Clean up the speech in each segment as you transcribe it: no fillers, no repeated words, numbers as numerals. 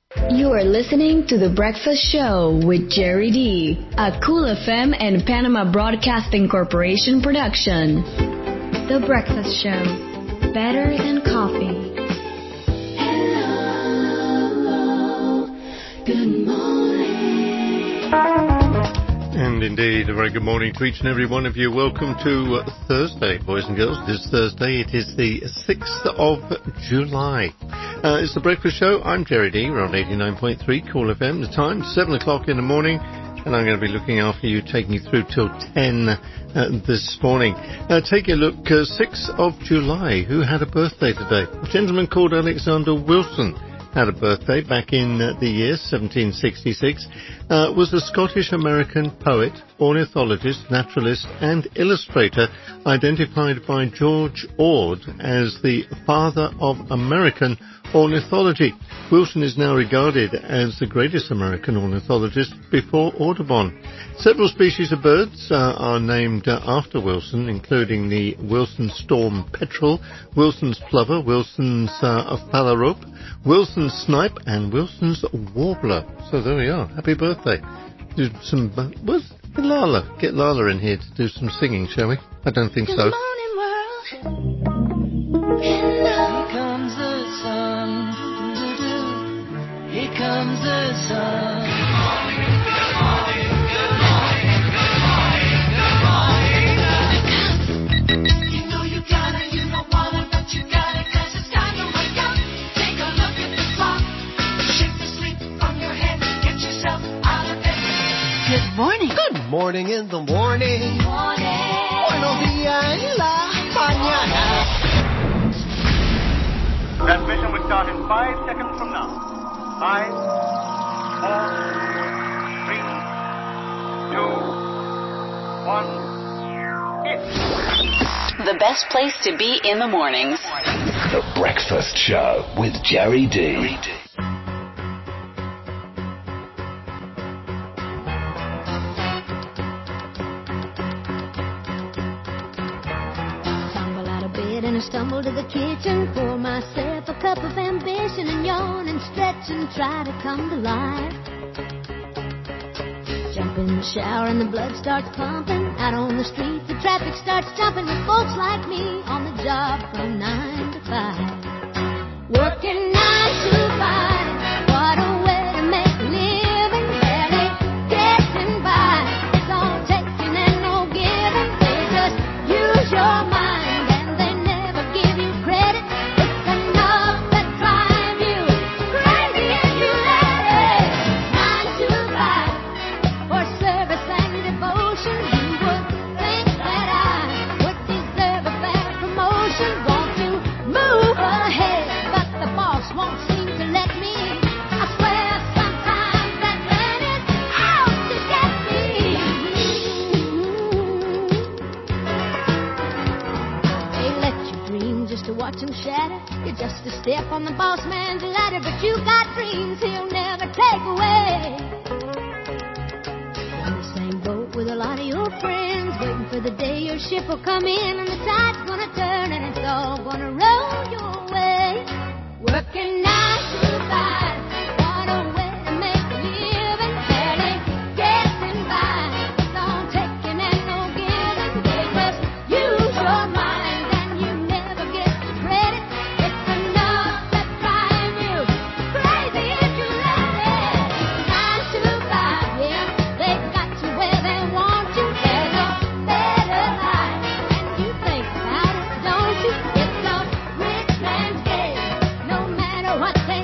You are listening to The Breakfast Show with Jerry D, a Cool FM and Panama Broadcasting Corporation production. The Breakfast Show, better than coffee. Hello, good morning. And indeed, a very good morning to each and every one of you. Welcome to Thursday, boys and girls. This Thursday, it is the 6th of July. It's The Breakfast Show. I'm Jerry D. We're on 89.3 Cool FM. The time, 7 o'clock in the morning. And I'm going to be looking after you, taking you through till 10 this morning. Take a look, 6th of July. Who had a birthday today? A gentleman called Alexander Wilson had a birthday back in the year 1766, was a Scottish-American poet, ornithologist, naturalist and illustrator identified by George Ord as the father of American ornithology. Wilson is now regarded as the greatest American ornithologist before Audubon. Several species of birds are named after Wilson, including the Wilson storm petrel, Wilson's plover, Wilson's phalarope, Wilson's snipe, and Wilson's warbler. So there we are. Happy birthday. Do some... what's Lala? Get Lala in here to do some singing, shall we? I don't think so. Good morning, world. Hello. Here comes the sun. Here comes the sun. Good morning, good morning, good morning, good morning, good morning. You know you gotta, you don't wanna, but you gotta, 'cause it's time to wake up. Take a look at the clock. Shake the sleep from your head. Get yourself out of bed. Good morning. Good morning in the morning. Morning. Buenos días en la mañana. Transmission will start in 5 seconds from now. 5, 4, 3, 2, 1, hit. The best place to be in the mornings. The Breakfast Show with Jerry D. Tumble out of bed and I stumble to the kitchen, pour myself a cup of ambition and yawn and stretch and try to come to life. Jump in the shower and the blood starts pumping. Out on the street the traffic starts jumping with folks like me on the job from 9 to 5. Working 9 to 5, what a way to make a living. Barely getting by, it's all taking and no giving. They just use your mind and they never give you credit. It's enough that drive you crazy if you let it. 9 to 5, for service and devotion. You would think that I would deserve a better promotion. Want to move ahead, but the boss won't seem to let me. I swear sometimes that man is out to get me. They let you dream just to watch them shatter. You're just a step on the boss man's ladder, but you got dreams he'll never take away. In the same boat with a lot of your friends, waiting for the day your ship will come in and the tide's gonna turn and it's all gonna roll your way. Working 9 to 5, what a way to make a living. Barely getting by, it's all taking and no giving. They just use your mind and you never get the credit. It's enough that drive you crazy if you let it. 9 to 5, yeah, they got you where they want you. There's a better life, and you think about it, don't you? It's a rich man's game, no matter what they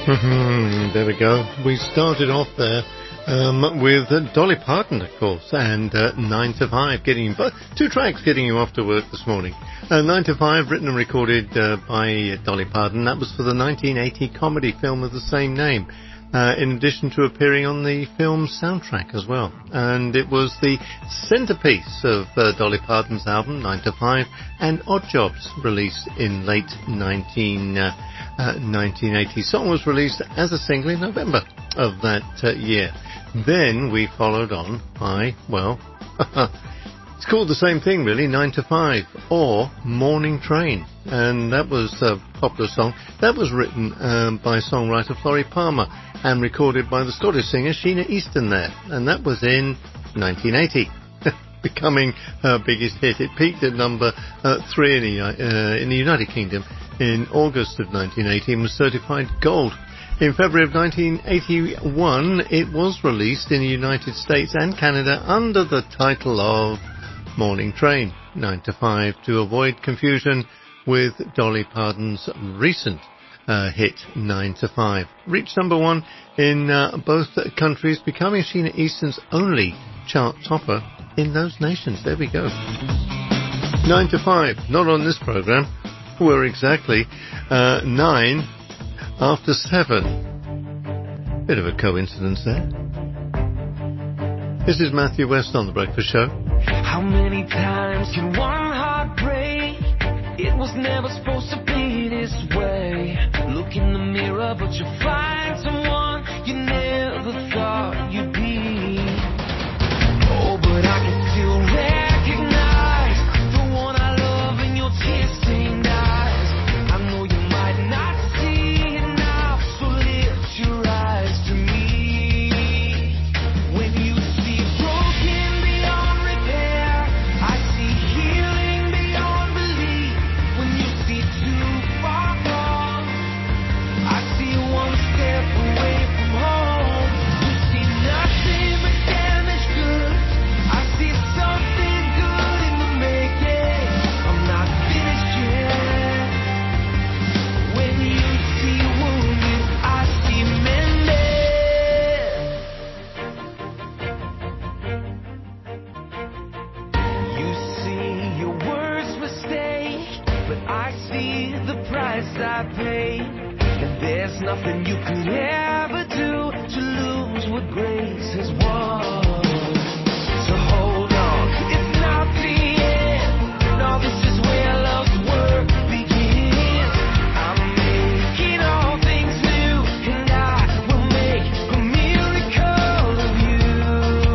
There we go. We started off there with Dolly Parton, of course, and 9 to 5, getting two tracks getting you off to work this morning. 9 to 5, written and recorded by Dolly Parton. That was for the 1980 comedy film of the same name, in addition to appearing on the film soundtrack as well. And it was the centerpiece of Dolly Parton's album, 9 to 5, and Odd Jobs, released in late 1980. Song was released as a single in November of that year. Then we followed on by, well, it's called the same thing really, 9 to 5, or Morning Train. And that was a popular song. That was written by songwriter Florrie Palmer and recorded by the Scottish singer Sheena Easton there. And that was in 1980. Becoming her biggest hit. It peaked at number 3 in the United Kingdom in August of 1980 and was certified gold. In February of 1981, it was released in the United States and Canada under the title of Morning Train, 9 to 5, to avoid confusion with Dolly Parton's recent hit 9 to 5. Reached number 1 in both countries, becoming Sheena Easton's only chart topper in those nations. There we go. 9 to 5, not on this program. We're exactly 9 after 7. Bit of a coincidence there. This is Matthew West on The Breakfast Show. How many times can one heart break? It was never supposed to be this way. Look in the mirror, but you find someone you never thought you'd be. Oh, but I can still recognize the one I love in your tear-stained eyes. I know you might not see it now, so lift your eyes to me. When you see broken beyond repair, I see healing beyond belief. When you see too far gone, I see one step away from home. You see nothing but damaged goods. I see something good in the making. I'm not finished yet. When you see wounded, I see mended. You see your worst mistake, but I see the price I paid. And there's nothing you could ever do to lose what grace has won. So hold on, it's not the end. No, this is where love's work begins. I'm making all things new, and I will make a miracle of you.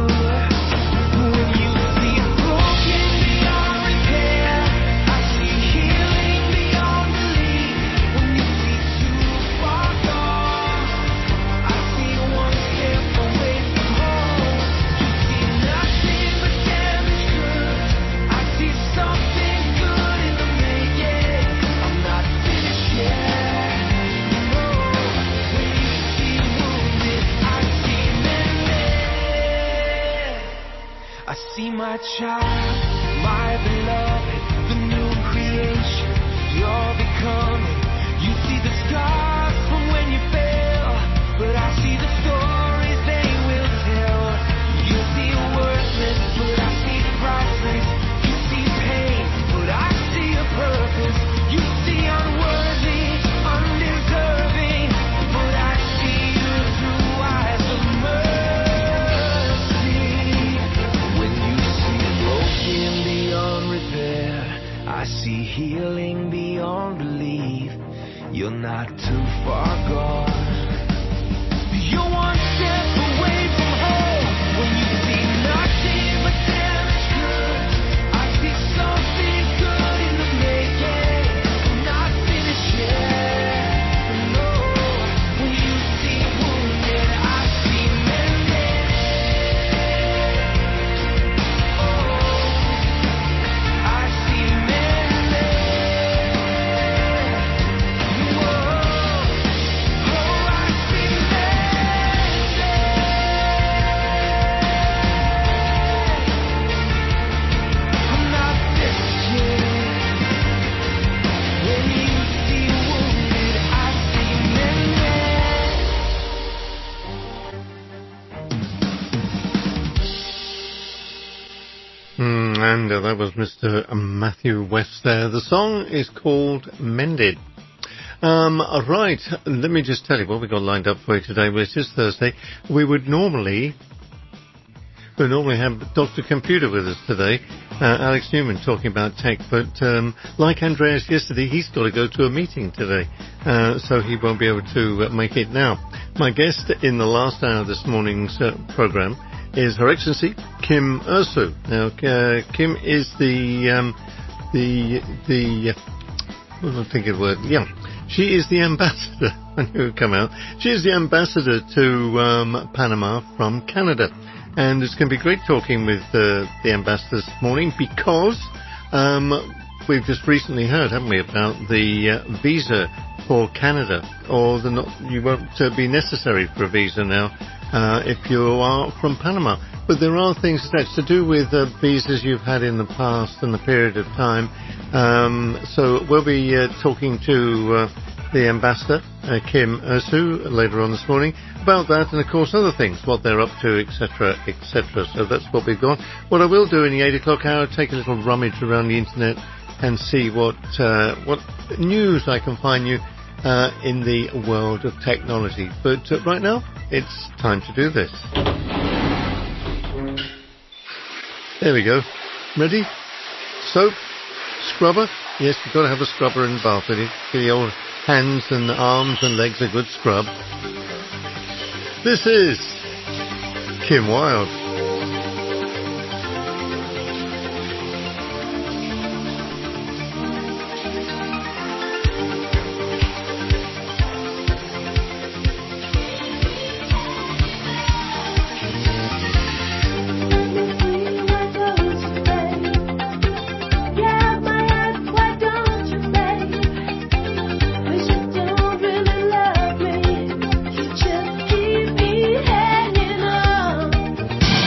When you see broken beyond repair, I see healing beyond belief. When you see too far gone, I see one step away from home. You see nothing but damaged goods. I see something good in the making. I'm not finished yet. No, when you see wounded, I see mended. I see my child, my beloved, the new creation you're becoming. You see the scars from when you fell, but I see the stories they will tell. You see worthless, but I see priceless. You see pain, but I see a purpose. You see unworthy, undeserving, but I see you through eyes of mercy. When you see broken beyond repair, I see healing beyond belief. You're not too far gone. You're one step away from home. When you see nothing but damaged goods, I see something good in the making. I'm not finished yet. No, when you see wounded, I see mended. Oh, I see mended. Whoa. was Mr. Matthew West there. The song is called Mended. Right, let me just tell you what we've got lined up for you today. Well, it's just Thursday. We normally have Dr. Computer with us today, Alex Newman, talking about tech, but like Andreas yesterday, he's got to go to a meeting today, so he won't be able to make it now. My guest in the last hour of this morning's program is Her Excellency Kim Ursu. Now, Kim is she is the ambassador. I knew it would come out. She is the ambassador to Panama from Canada. And it's going to be great talking with the ambassador this morning because we've just recently heard, haven't we, about the visa for Canada, or you won't be necessary for a visa now if you are from Panama. But there are things that's to do with visas you've had in the past and the period of time. So we'll be talking to the ambassador, Kim Ursu, later on this morning about that, and of course other things, what they're up to, etc., etc. So that's what we've got. What I will do in the 8 o'clock hour, take a little rummage around the internet and see what news I can find you in the world of technology. But right now, it's time to do this. There we go. Ready? Soap? Scrubber? Yes, you've got to have a scrubber in the bath with you. Give the old hands and arms and legs a good scrub. This is Kim Wilde. Just keep me hanging on.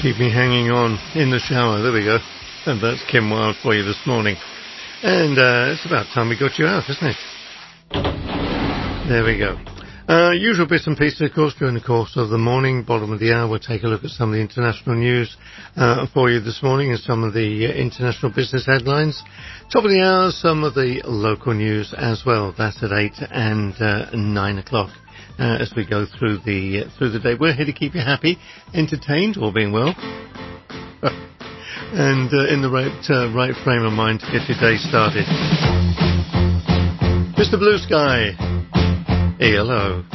Keep me hanging on in the shower. There we go. And that's Kim Wilde for you this morning. And it's about time we got you out, isn't it? There we go. Usual bits and pieces, of course, during the course of the morning. Bottom of the hour, we'll take a look at some of the international news for you this morning and some of the international business headlines. Top of the hour, some of the local news as well. That's at 8 and 9 o'clock. As we go through the day, we're here to keep you happy, entertained, all being well, and in the right frame of mind to get your day started. Mr. Blue Sky, ELO.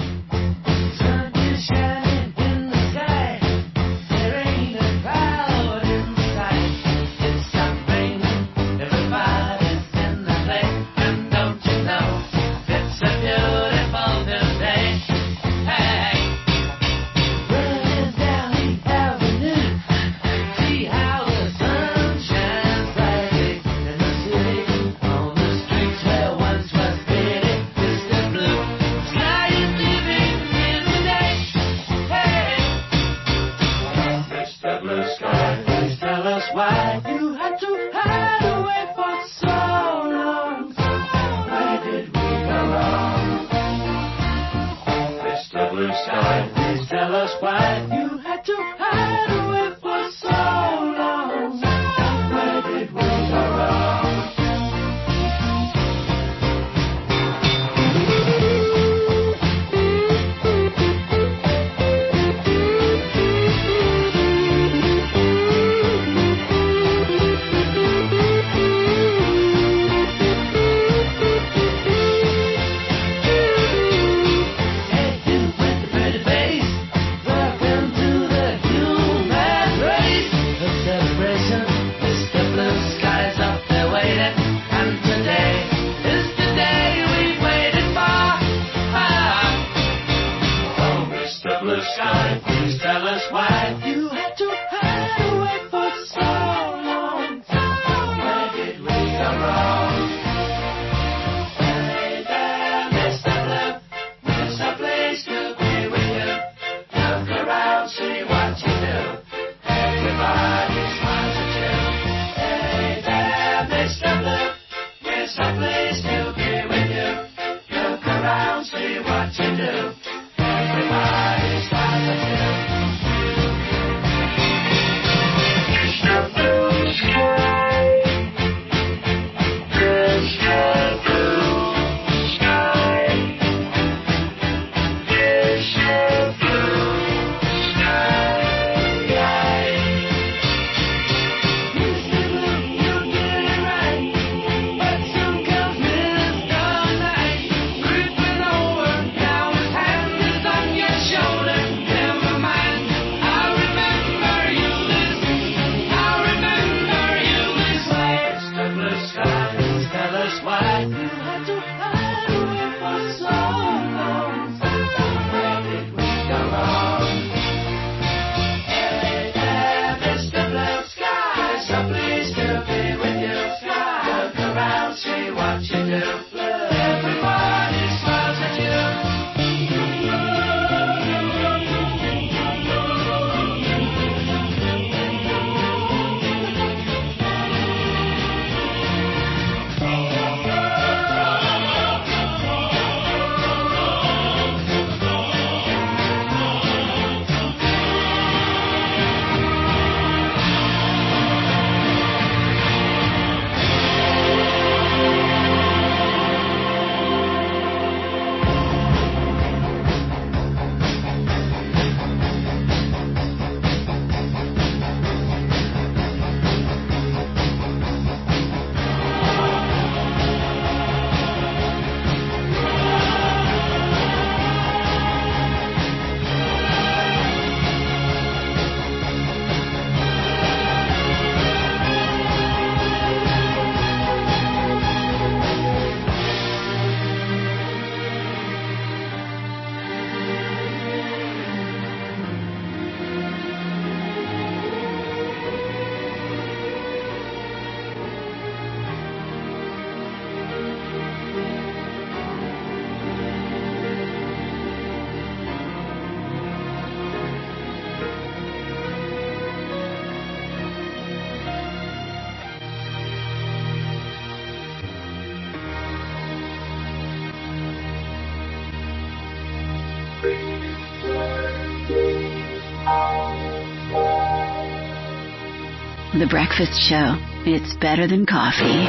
Hey, you with the pretty face. The Breakfast Show. It's better than coffee.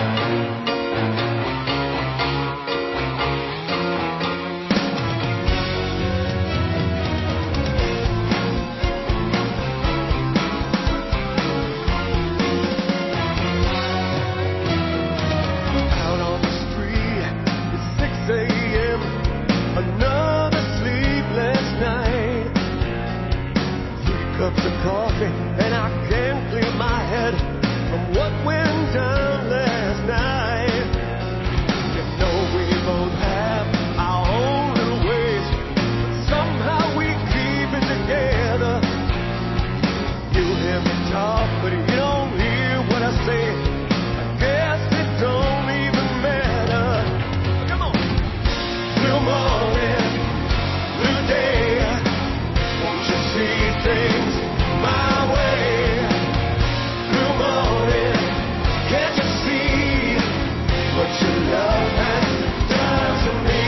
Out on the street, it's 6 a.m. Another sleepless night. 3 cups of coffee, and I can't clear my head from what went down last night. You know we both have our own little ways, but somehow we keep it together. You hear me talk, but you don't hear what I say. I guess it don't even matter. Come on. Blue morning, blue day. Won't you see things my way? Blue morning, can't you see what your love has done to me?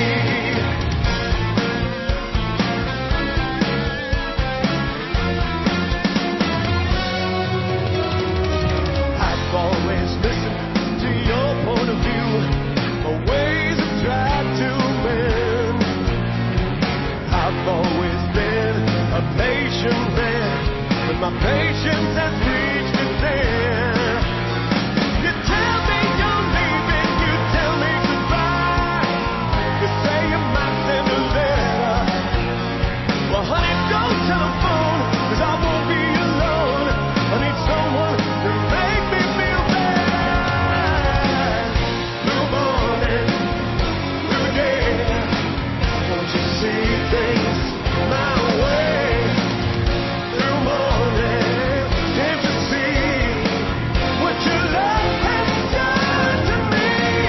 I've always listened to your point of view, the ways I've tried to bend. I've always been a patient man, but my patience has reached its end. You tell me you're leaving, you tell me goodbye. You say you might send a letter. Well, honey, don't telephone, 'cause I won't be alone. I need someone to make me feel bad. Blue morning, blue day. Won't you see things my way? Blue morning, can't you see what your love has done to me?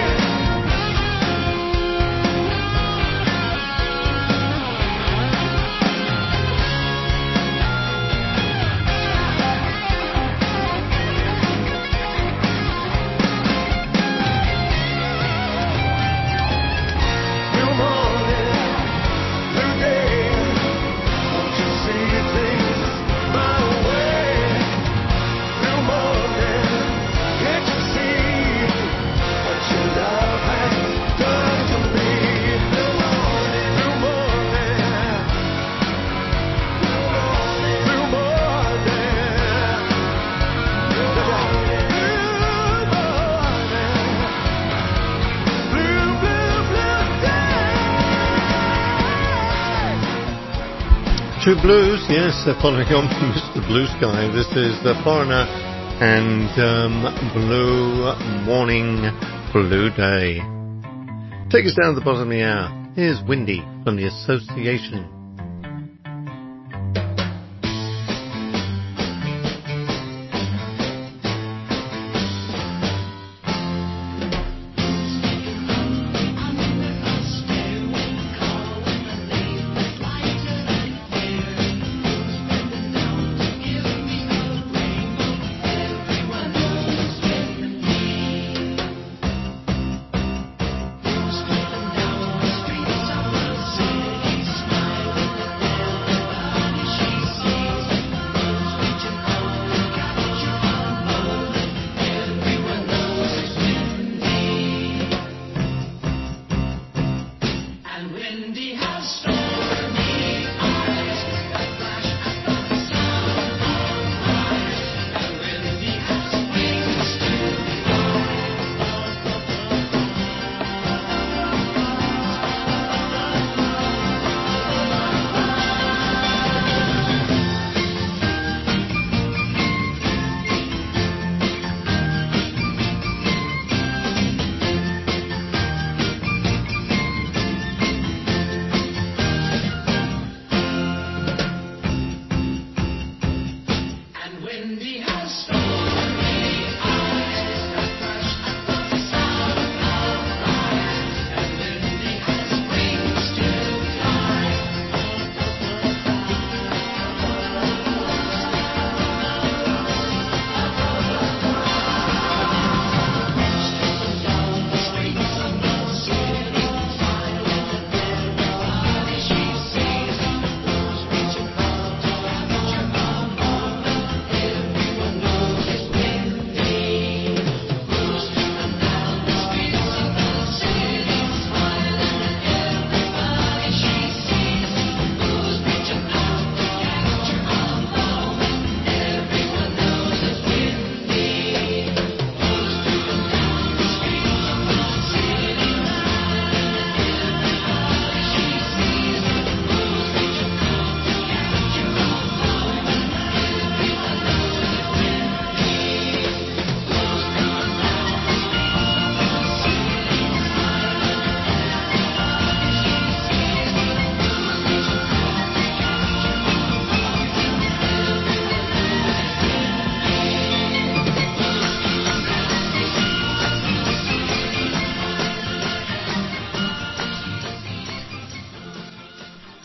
Blue morning, blue day. Won't you see things my way? Blue morning, can't you see what your love has done to me? Blue morning, blue morning, blue morning, blue morning, blue morning, blue, blue, blue day. True Blues, yes, they're following on from Mr. Blue Sky. This is The Foreigner and Blue Morning, Blue Day. Take us down to the bottom of the hour. Here's Windy from the Association. Streets of the city, smile.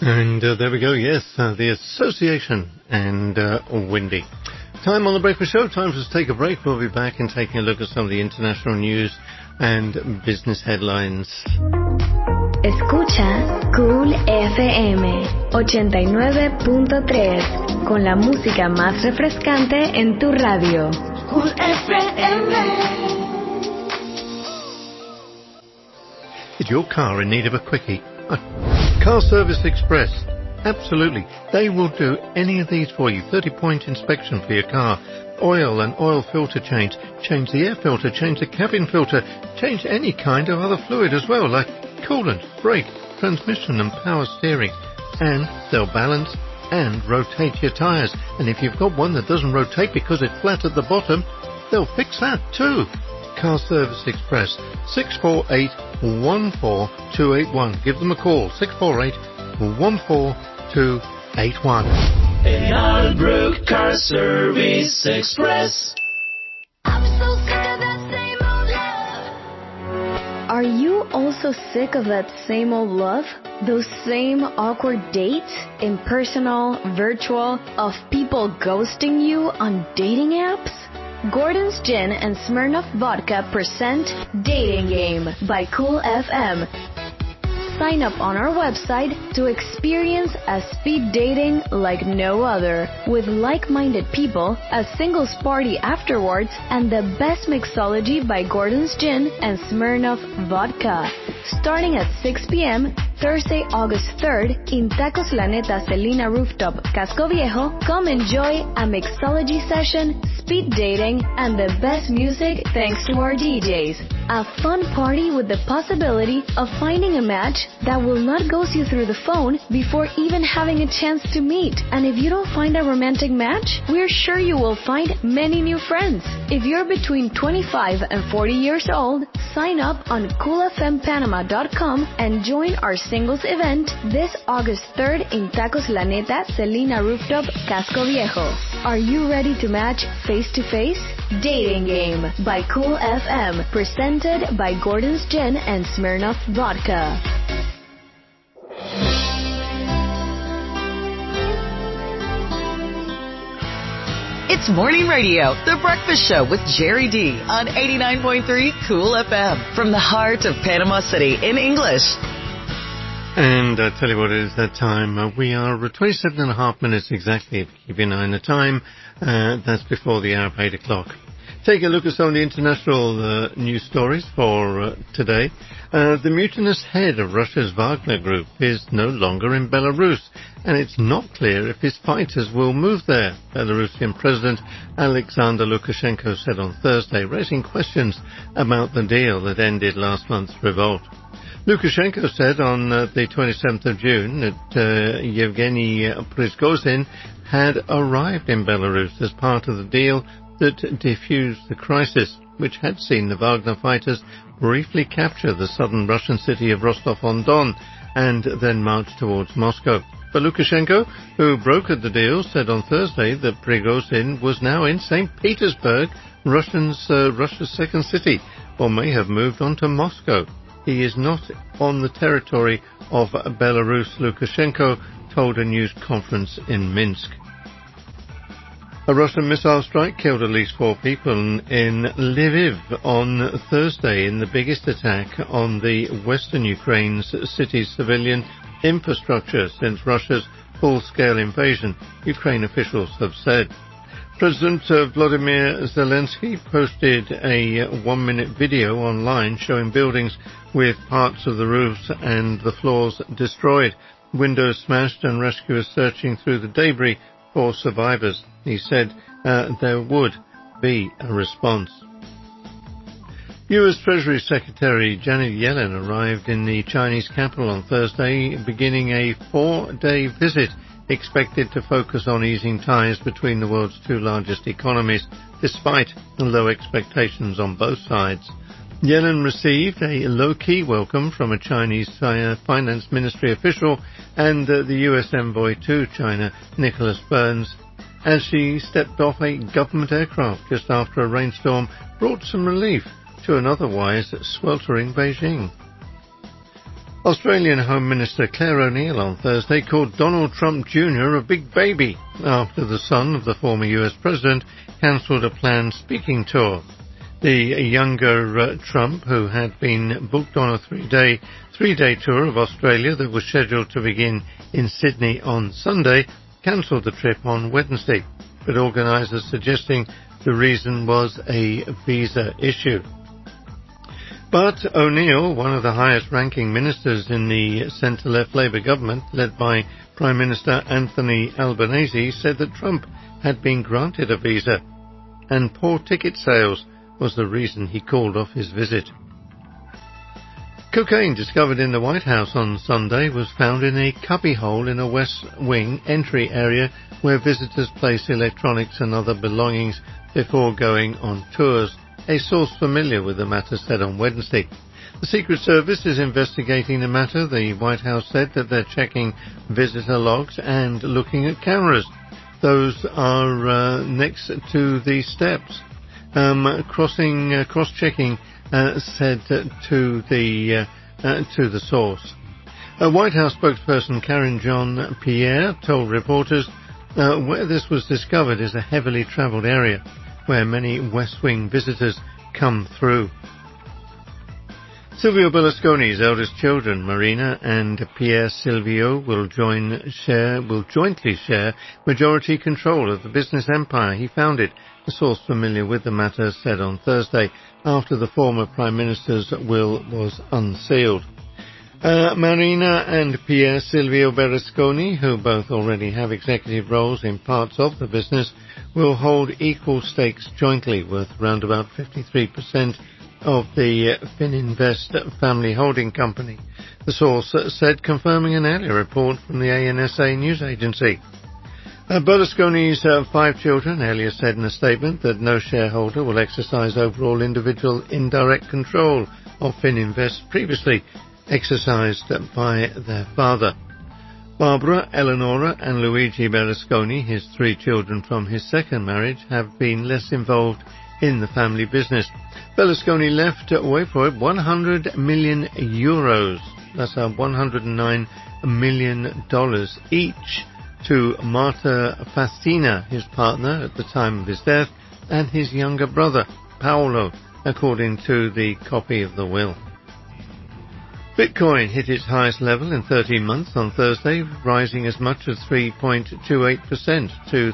And there we go, yes, the Association and Windy. Time on the Breakfast Show, time for us to take a break. We'll be back and taking a look at some of the international news and business headlines. Escucha Cool FM 89.3 con la música más refrescante en tu radio. Cool FM. Is your car in need of a quickie? Car Service Express. Absolutely. They will do any of these for you. 30-point inspection for your car. Oil and oil filter change. Change the air filter. Change the cabin filter. Change any kind of other fluid as well, like coolant, brake, transmission and power steering. And they'll balance and rotate your tyres. And if you've got one that doesn't rotate because it's flat at the bottom, they'll fix that too. Car Service Express, 648-14281. Give them a call, 648-14281. In Albrook Car Service Express. I'm so sick of that same old love. Are you also sick of that same old love? Those same awkward dates, impersonal, virtual, of people ghosting you on dating apps? Gordon's Gin and Smirnoff Vodka present Dating Game by Cool FM. Sign up on our website to experience a speed dating like no other, with like-minded people, a singles party afterwards, and the best mixology by Gordon's Gin and Smirnoff Vodka. Starting at 6 p.m., Thursday, August 3rd, in Tacos La Neta Celina Rooftop, Casco Viejo, come enjoy a mixology session, speed dating, and the best music thanks to our DJs. A fun party with the possibility of finding a match that will not ghost you through the phone before even having a chance to meet. And if you don't find a romantic match, we're sure you will find many new friends. If you're between 25 and 40 years old, sign up on coolfmpanama.com and join our singles event this August 3rd in Tacos La Neta Celina Rooftop, Casco Viejo. Are you ready to match face to face? Dating Game by Cool FM, presented by Gordon's Gin and Smirnoff Vodka. It's Morning Radio, The Breakfast Show with Jerry D on 89.3 Cool FM from the heart of Panama City in English. And I tell you what, it is that time. We are 27 and a half minutes exactly, if you keep an eye on the time. That's before the hour of 8 o'clock. Take a look at some of the international news stories for today. The mutinous head of Russia's Wagner Group is no longer in Belarus, and it's not clear if his fighters will move there, Belarusian President Alexander Lukashenko said on Thursday, raising questions about the deal that ended last month's revolt. Lukashenko said on the 27th of June that Yevgeny Prigozhin had arrived in Belarus as part of the deal that defused the crisis, which had seen the Wagner fighters briefly capture the southern Russian city of Rostov-on-Don and then march towards Moscow. But Lukashenko, who brokered the deal, said on Thursday that Prigozhin was now in St. Petersburg, Russia's second city, or may have moved on to Moscow. He is not on the territory of Belarus, Lukashenko told a news conference in Minsk. A Russian missile strike killed at least 4 people in Lviv on Thursday in the biggest attack on the western Ukraine's city's civilian infrastructure since Russia's full-scale invasion, Ukraine officials have said. President Volodymyr Zelensky posted a 1-minute video online showing buildings with parts of the roofs and the floors destroyed, windows smashed and rescuers searching through the debris for survivors. He said there would be a response. U.S. Treasury Secretary Janet Yellen arrived in the Chinese capital on Thursday, beginning a 4-day visit expected to focus on easing ties between the world's 2 largest economies, despite low expectations on both sides. Yellen received a low-key welcome from a Chinese finance ministry official and the U.S. envoy to China, Nicholas Burns, as she stepped off a government aircraft just after a rainstorm brought some relief to an otherwise sweltering Beijing. Australian Home Minister Claire O'Neill on Thursday called Donald Trump Jr. a big baby after the son of the former US president cancelled a planned speaking tour. The younger Trump, who had been booked on a three-day tour of Australia that was scheduled to begin in Sydney on Sunday, cancelled the trip on Wednesday, with organisers suggesting the reason was a visa issue. But O'Neill, one of the highest-ranking ministers in the centre-left Labour government, led by Prime Minister Anthony Albanese, said that Trump had been granted a visa, and poor ticket sales was the reason he called off his visit. Cocaine discovered in the White House on Sunday was found in a cubbyhole in a West Wing entry area where visitors place electronics and other belongings before going on tours. A source familiar with the matter said on Wednesday. The Secret Service is investigating the matter. The White House said that they're checking visitor logs and looking at cameras. Those are next to the steps. Cross-checking said to the source. A White House spokesperson Karen Jean-Pierre told reporters where this was discovered is a heavily travelled area where many West Wing visitors come through. Silvio Berlusconi's eldest children, Marina and Pier Silvio, will jointly share majority control of the business empire he founded, a source familiar with the matter said on Thursday, after the former Prime Minister's will was unsealed. Marina and Pier Silvio Berlusconi, who both already have executive roles in parts of the business, will hold equal stakes jointly, worth round about 53% of the Fininvest family holding company, the source said, confirming an earlier report from the ANSA news agency. Berlusconi's 5 children earlier said in a statement that no shareholder will exercise overall individual indirect control of Fininvest, previously exercised by their father. Barbara, Eleonora and Luigi Berlusconi, his 3 children from his second marriage, have been less involved in the family business. Berlusconi left, wait for it, 100 million euros, that's $109 million each, to Marta Fastina, his partner at the time of his death, and his younger brother, Paolo, according to the copy of the will. Bitcoin hit its highest level in 13 months on Thursday, rising as much as 3.28% to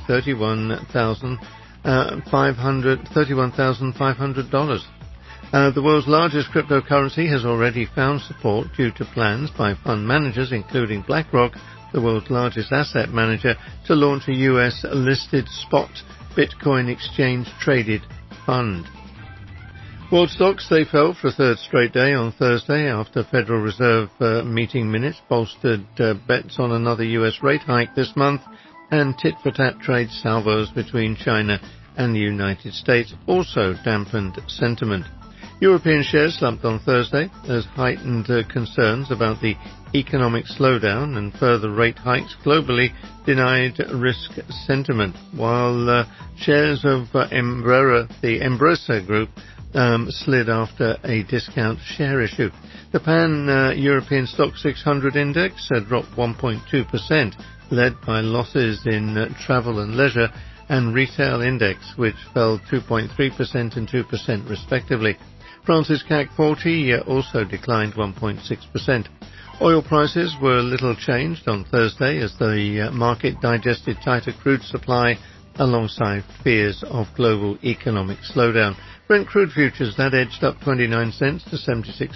$31,500. The world's largest cryptocurrency has already found support due to plans by fund managers, including BlackRock, the world's largest asset manager, to launch a US-listed spot Bitcoin exchange-traded fund. World stocks, they fell for a third straight day on Thursday after Federal Reserve meeting minutes bolstered bets on another US rate hike this month, and tit-for-tat trade salvos between China and the United States also dampened sentiment. European shares slumped on Thursday as heightened concerns about the economic slowdown and further rate hikes globally denied risk sentiment, while shares of the Embracer Group slid after a discount share issue. The Pan-European Stock 600 index dropped 1.2%, led by losses in travel and leisure, and retail index, which fell 2.3% and 2% respectively. France's CAC 40 also declined 1.6%. Oil prices were little changed on Thursday as the market digested tighter crude supply alongside fears of global economic slowdown. Brent crude futures that edged up 29 cents to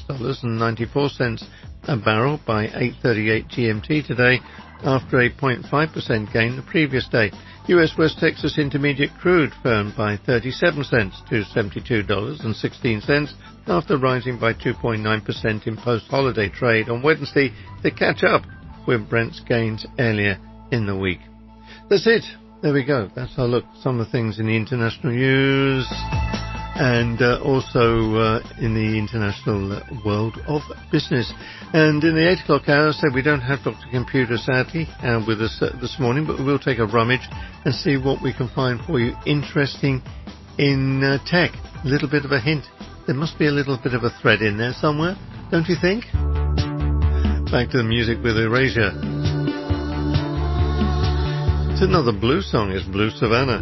$76.94 a barrel by 8:38 GMT today, after a 0.5% gain the previous day. US West Texas Intermediate crude firmed by 37 cents to $72.16 after rising by 2.9% in post-holiday trade on Wednesday to catch up with Brent's gains earlier in the week. That's it. There we go. That's our look at some of the things in the international news and also in the international world of business. And in the 8 o'clock hour, so we don't have Dr. Computer, sadly, with us this morning, but we'll take a rummage and see what we can find for you interesting in tech. A little bit of a hint. There must be a little bit of a thread in there somewhere, don't you think? Back to the music with Erasure. It's another blues song. It's Blue Savannah.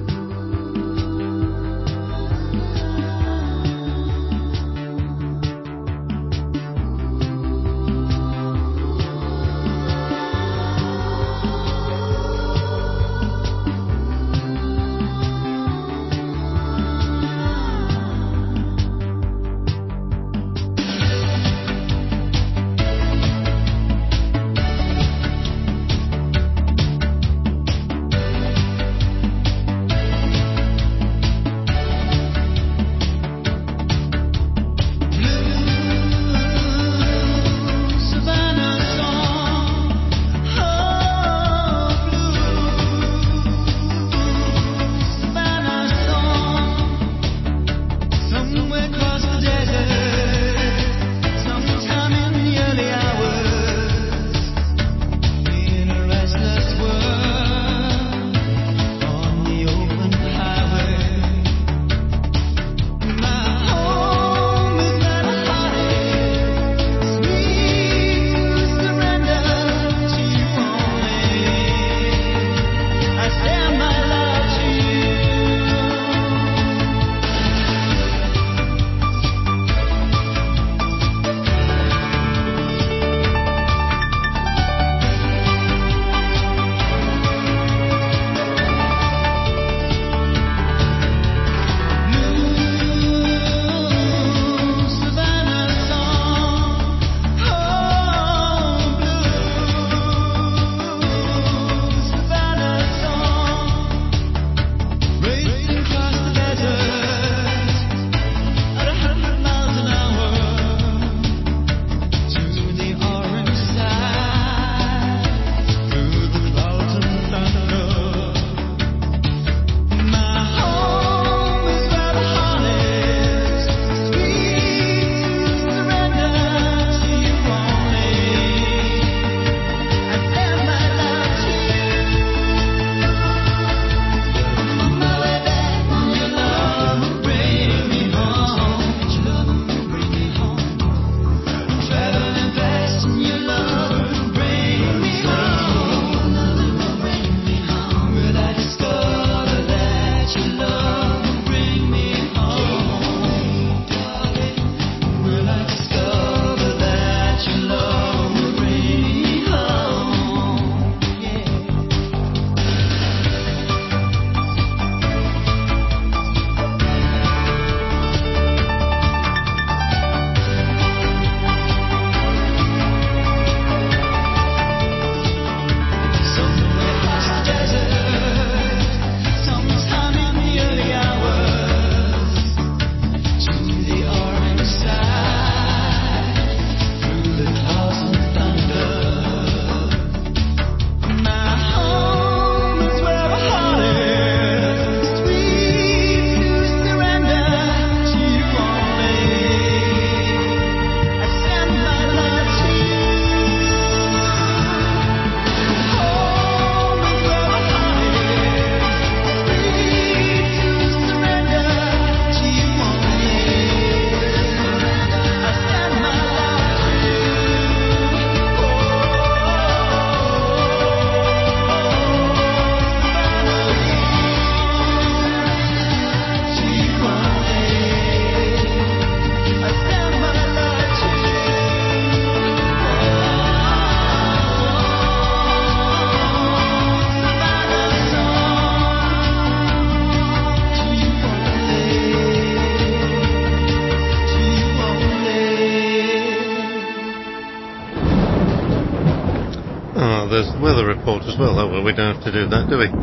There's the weather report as well. Oh, well, we don't have to do that, do we?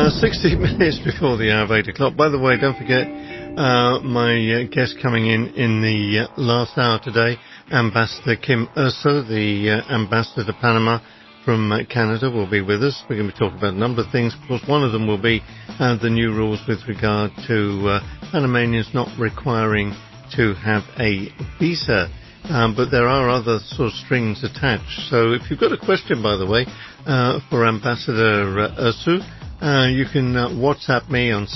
60 minutes before the hour of 8 o'clock. By the way, don't forget my guest coming in the last hour today, Ambassador Kim Urso, the Ambassador to Panama from Canada, will be with us. We're going to be talking about a number of things. Of course, one of them will be the new rules with regard to Panamanians not requiring to have a visa. But there are other sort of strings attached. So if you've got a question, by the way, for Ambassador Ursu, you can WhatsApp me on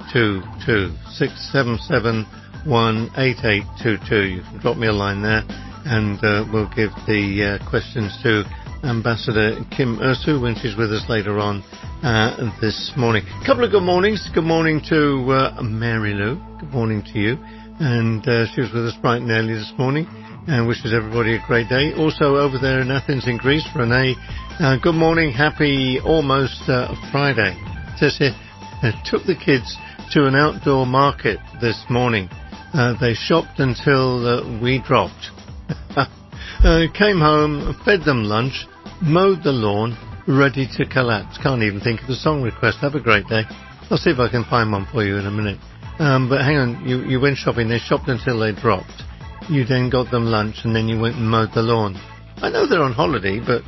677-18822. 677-18822. You can drop me a line there, and we'll give the questions to Ambassador Kim Ursu when she's with us later on this morning. A couple of good mornings. Good morning to Mary Lou. Good morning to you. And she was with us bright and early this morning and wishes everybody a great day. Also over there in Athens in Greece, Renee, good morning. Happy almost Friday. It says here, took the kids to an outdoor market this morning. They shopped until we dropped. Came home, fed them lunch, mowed the lawn, ready to collapse. Can't even think of a song request. Have a great day. I'll see if I can find one for you in a minute. But hang on, you went shopping. They shopped until they dropped. You then got them lunch and then you went and mowed the lawn. I know they're on holiday, but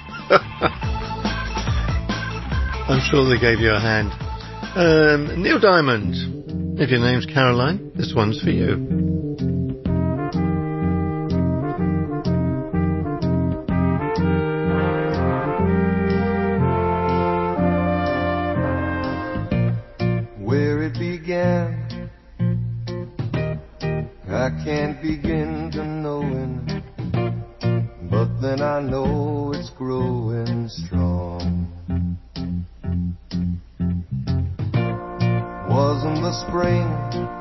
I'm sure they gave you a hand. Neil Diamond, if your name's Caroline, this one's for you. I can't begin to knowing, but then I know it's growing strong. Wasn't the spring,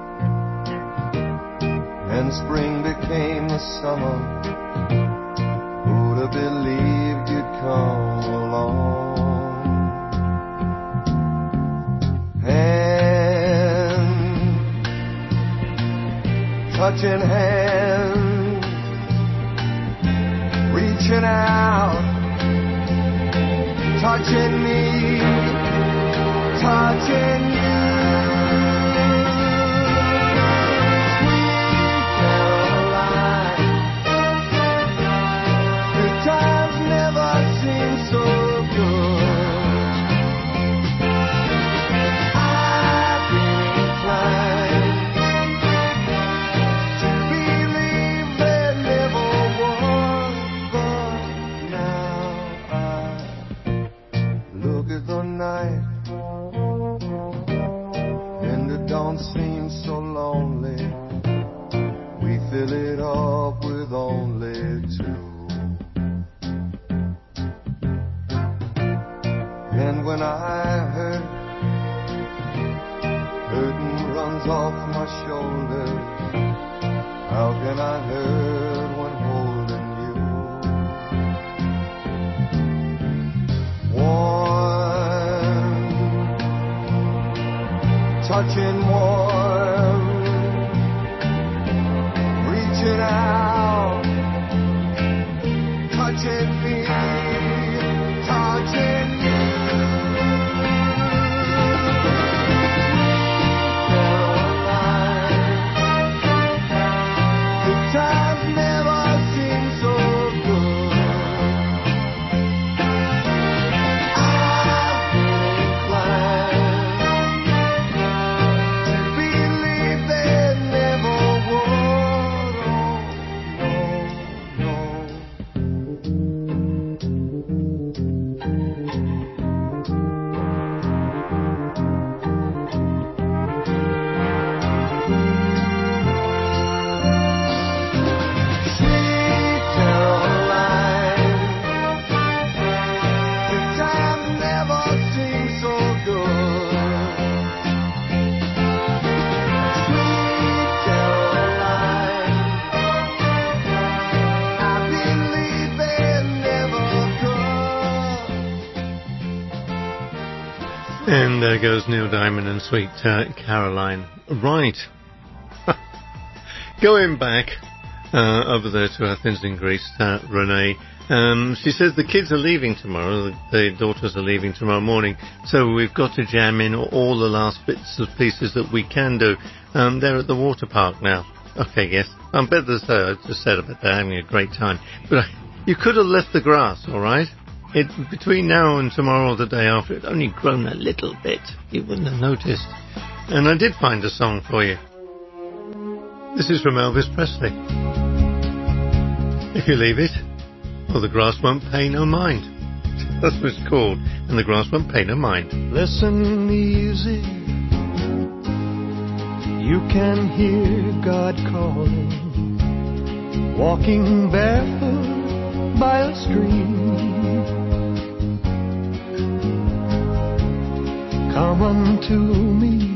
and spring became the summer. Who'd have believed you'd come along? Touching hands, reaching out, touching me, touching you. Sweet Caroline, the times never seem so good. I've been inclined and it don't seem so lonely. We fill it up with only two. And when I hurt, hurting runs off my shoulders. How can I hurt when holding you? Touching warm, reaching out, touching me, touching you. Caroline, the times never seem so good. I've been inclined And there goes Neil Diamond and Sweet Caroline. Right. Going back over there to Athens in Greece, Renee, she says the kids are leaving tomorrow, the daughters are leaving tomorrow morning, so we've got to jam in all the last bits of pieces that we can do. They're at the water park now. Okay, yes. I'm better to say, I just said about they're having a great time. But you could have left the grass, all right? Between now and tomorrow or the day after, it only grown a little bit. You wouldn't have noticed. And I did find a song for you. This is from Elvis Presley. If you leave it, well, the grass won't pay no mind. That's what it's called. And the grass won't pay no mind. Listen easy, you can hear God calling. walking barefoot by a stream. Come unto me,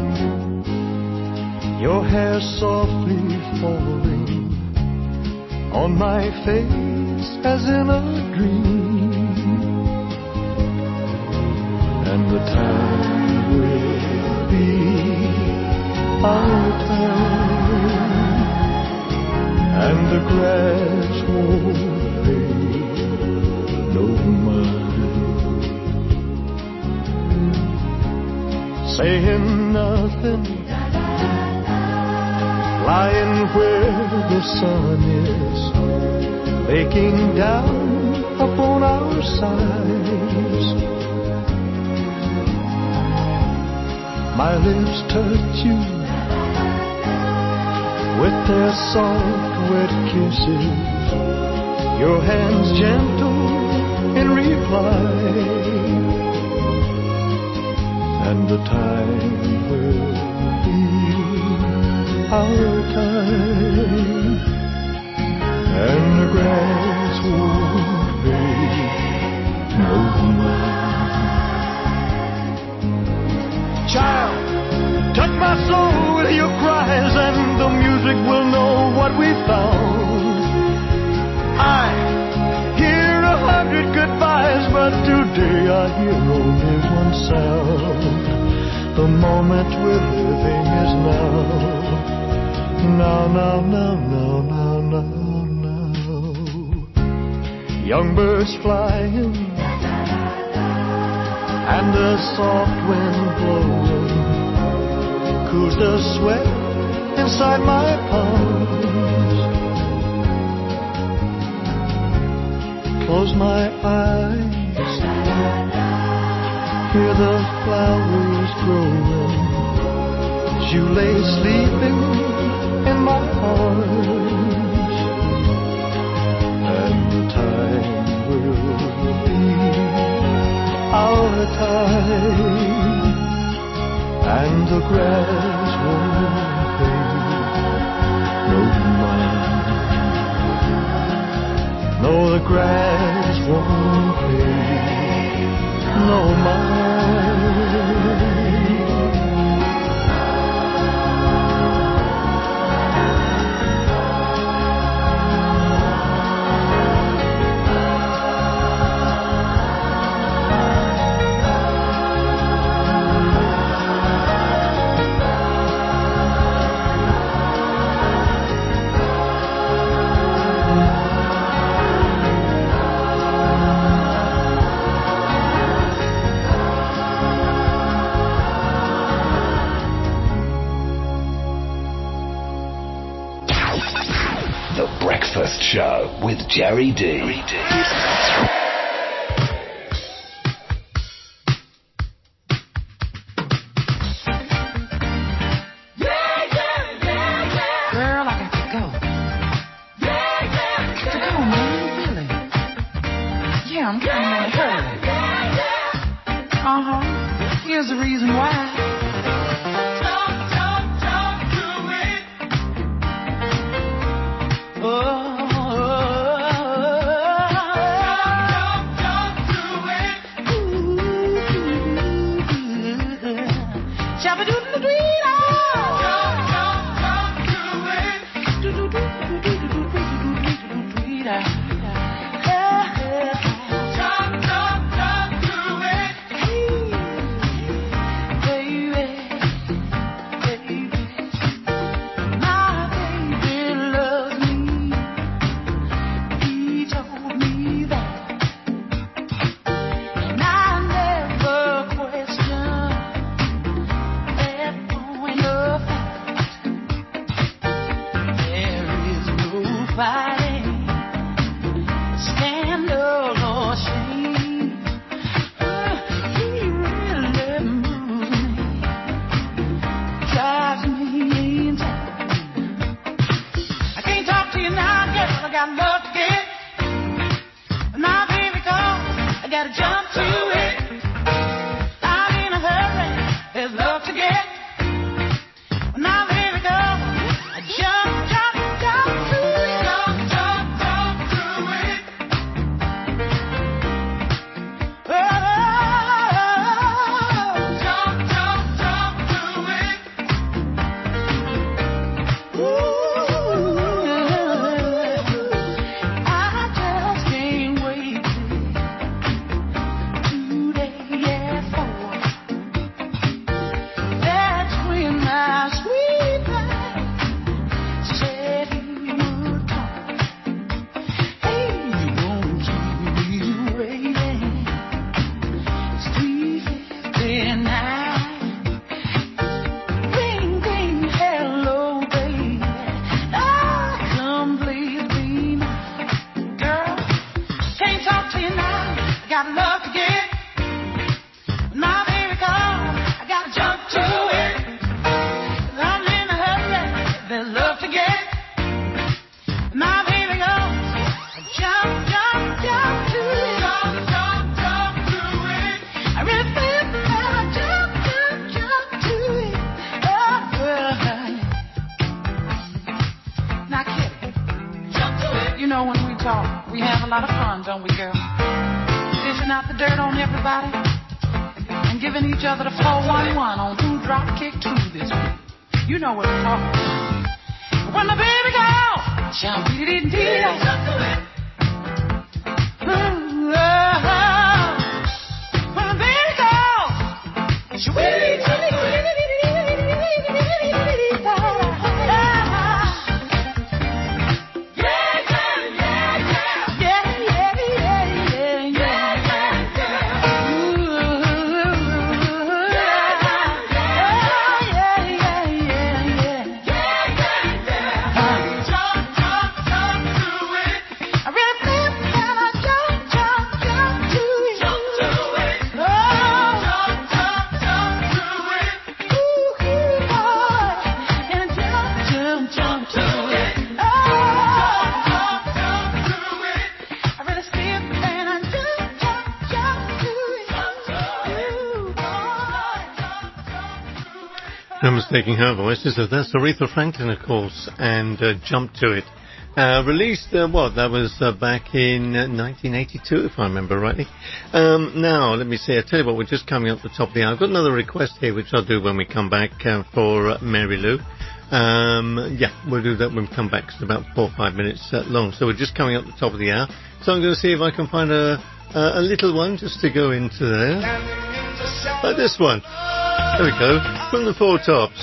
your hair softly falling on my face as in a dream. And the time will be our time, and the grass won't fade no more. Saying nothing, lying where the sun is, baking down upon our sides. My lips touch you with their soft, wet kisses, your hands gentle in reply. And the time will be our time, and the grass won't fade no more. Child, touch my soul with your cries, and the music will know what we found. I hear 100 goodbyes, but today I hear only one sound. The moment we're living is now. Now, now, now, now, now, now, now. Young birds flying, and the soft wind blowing cools the sweat inside my palms. Close my eyes, hear the flowers growing as you lay sleeping in my arms. And the time will be our time, and the grass won't fade no more. No, the grass won't fade no more. Breakfast Show with Jerry D. Here's the reason why. Jump, jump, jump to it. got love to give. Now baby calls, I gotta jump to it. 'Cause I'm in a hurry, there's love to get. Now baby calls, jump, jump, jump to it. Jump, jump, jump to it. I really feel that I jump, jump, jump to it. Oh, girl. Now kid, jump to it. You know when we talk, we have a lot of fun, don't we, girl? Dishing out the dirt on everybody and giving each other the 411 on who drop kick to this week. You know what we're talking about. When the baby calls, jump to it. Jump to it. When the baby calls, sweet. No mistaking her voice. So that's Aretha Franklin, of course, and Jump to It. Released, that was back in 1982, if I remember rightly. Now, let me see. I tell you what, we're just coming up the top of the hour. I've got another request here, which I'll do when we come back for Mary Lou. We'll do that when we come back. It's about 4 or 5 minutes long. So we're just coming up the top of the hour. So I'm going to see if I can find a little one just to go into there. Like this one. There we go. From the Four Tops.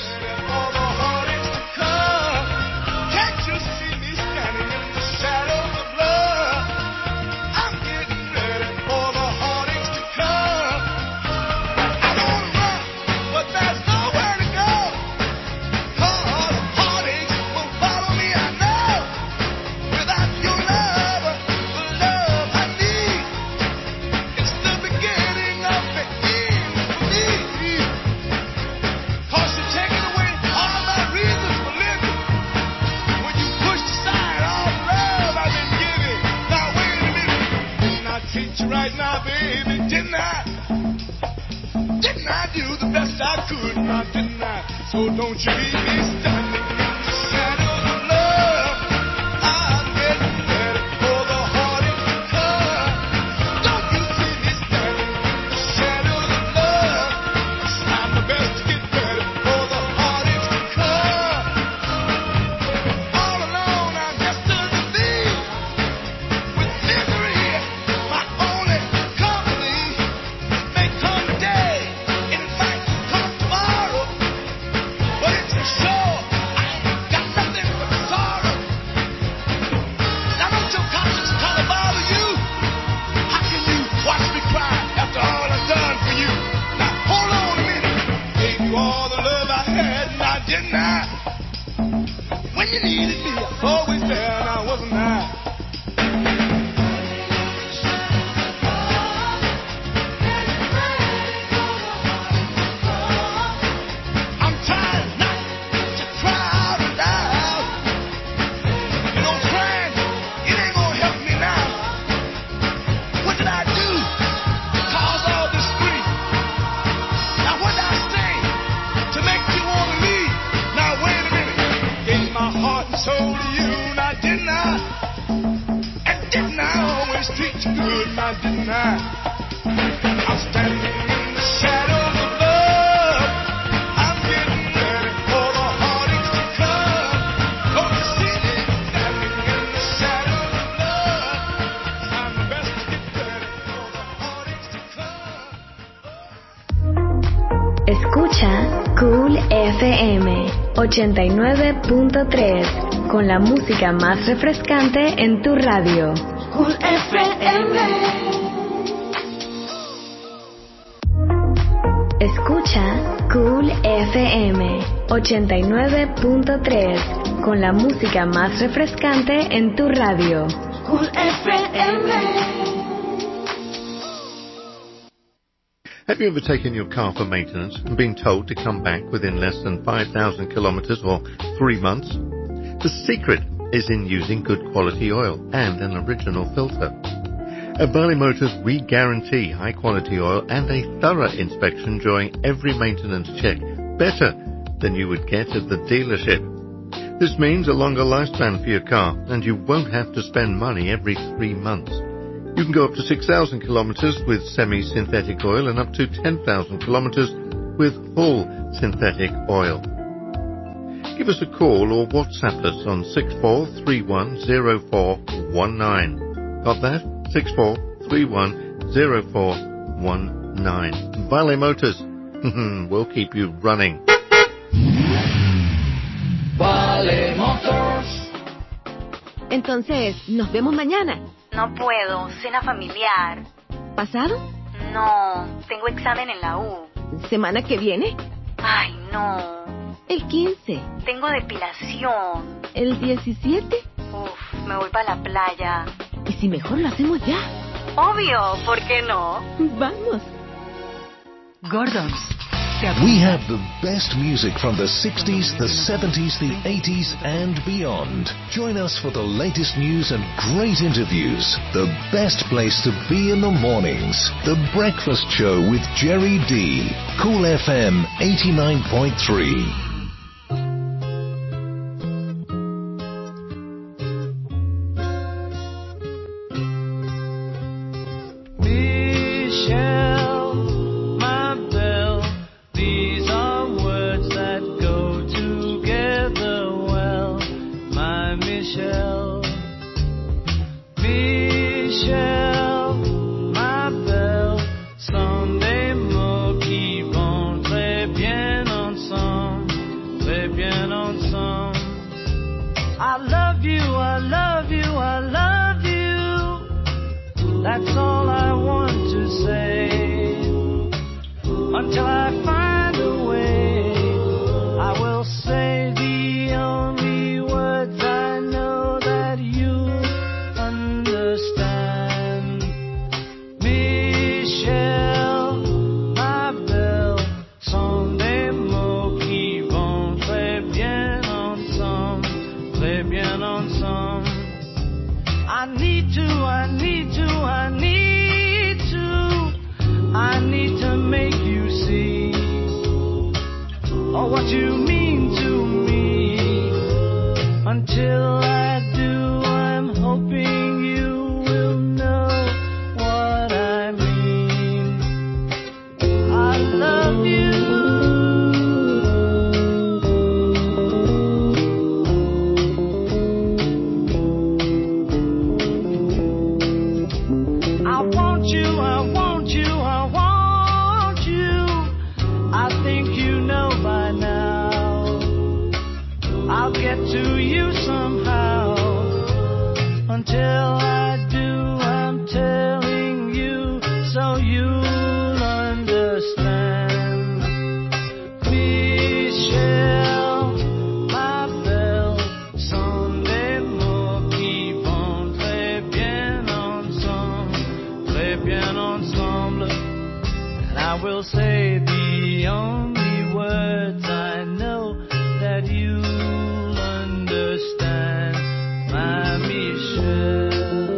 So don't you leave me standing in the shadows of love. I'm getting ready for the heartache to come. Don't you see me standing in the shadows of love? I'm the best to get ready for the heartache to come. All alone I'm destined to leave with misery, my only company. It may come today, and it might come tomorrow. But it's for sure, I ain't got nothing but sorrow. Now don't your conscience kind of bother you? How can you watch me cry after all I've done for you? Now hold on a minute. Gave you all the love I had, now didn't I? When you needed me, I was always there, now wasn't I? Didn't I? I'm standing in the shadows of love. I'm getting ready for the heartaches to come. Don't you see me standing in the shadows of love? I'm the best to get ready for the heartaches to come. Escucha Cool FM 89.3 con la música más refrescante en tu radio. Cool FM. Escucha Cool FM 89.3 con la música más refrescante en tu radio. Cool FM. Have you ever taken your car for maintenance and been told to come back within less than 5,000 kilometres or 3 months? The secret is in using good quality oil and an original filter. At Valley Motors, we guarantee high quality oil and a thorough inspection during every maintenance check, better than you would get at the dealership. This means a longer lifespan for your car, and you won't have to spend money every 3 months. You can go up to 6,000 kilometres with semi-synthetic oil and up to 10,000 kilometres with full synthetic oil. Give us a call or WhatsApp us on 64310419. Got that? 64310419. Valley Motors. We'll keep you running. Vale Motors. Entonces, ¿nos vemos mañana? No puedo, cena familiar. ¿Pasado? No, tengo examen en la U. ¿Semana que viene? Ay, no. El 15. Tengo depilación. ¿El 17? Uf, me voy para la playa. ¿Y si mejor lo hacemos ya? Obvio, ¿por qué no? Vamos. Gordon's. We have the best music from the 60s, the 70s, the 80s, and beyond. Join us for the latest news and great interviews. The best place to be in the mornings. The Breakfast Show with Jerry D. Cool FM 89.3. That's all I want to say. Until I find a way, I will say the only words I know that you understand. Michel, ma belle, sont des mots qui vont très bien ensemble, très bien ensemble. I need to make you see what you mean to me. Until I do, I'm hoping you will know what I mean. I love you. I want you, I want you, I want you. I think you know by now. I'll get to you somehow. Until I do, I'm telling you so you'll understand. Michel, ma belle, sont des mots qui vont très bien ensemble. Très bien ensemble, and I will say the only words I know that you'll understand, my Michel.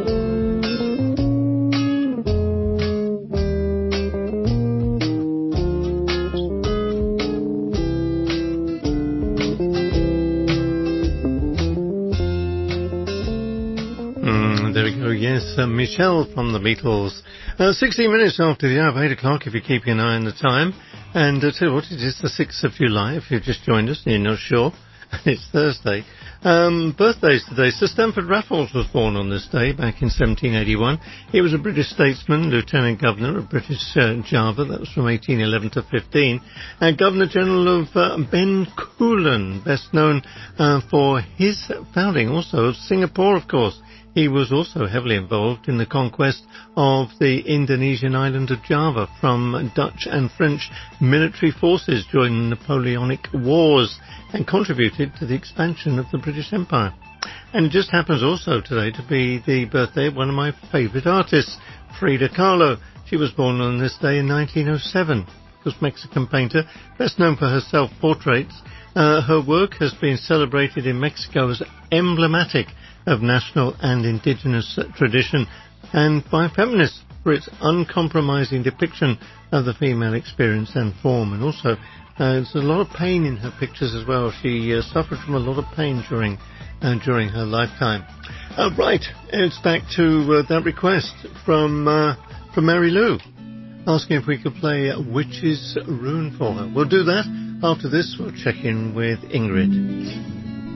There we go, yes, Michelle from the Beatles. 16 minutes after the hour of 8 o'clock, if you're keeping an eye on the time. And tell you what, it is the 6th of July, if you've just joined us and you're not sure. It's Thursday. Birthdays today. Sir Stamford Raffles was born on this day back in 1781. He was a British statesman, Lieutenant Governor of British Java. That was from 1811 to 15. And Governor General of Bencoolen, best known for his founding also of Singapore, of course. He was also heavily involved in the conquest of the Indonesian island of Java from Dutch and French military forces during the Napoleonic Wars and contributed to the expansion of the British Empire. And it just happens also today to be the birthday of one of my favourite artists, Frida Kahlo. She was born on this day in 1907. Was Mexican painter, best known for her self-portraits. Her work has been celebrated in Mexico as emblematic of national and indigenous tradition, and by feminists for its uncompromising depiction of the female experience and form. And also, there's a lot of pain in her pictures as well. She suffered from a lot of pain during her lifetime. Right, it's back to that request from Mary Lou, asking if we could play Witch's Rune for her. We'll do that. After this, we'll check in with Ingrid.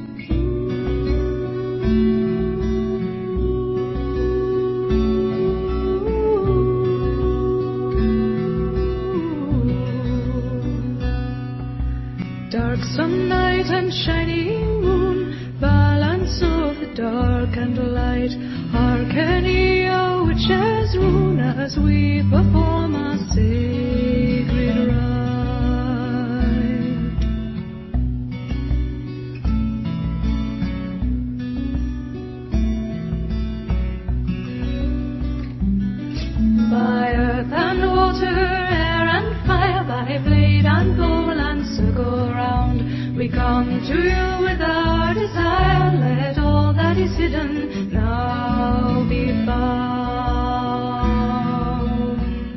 Some night and shining moon, balance of the dark and light, hearken ye, O witch's rune, as we perform our sacred rite. By earth and water, air and fire, by blade and bowl and circle round, we come to you with our desire. Let all that is hidden now be found.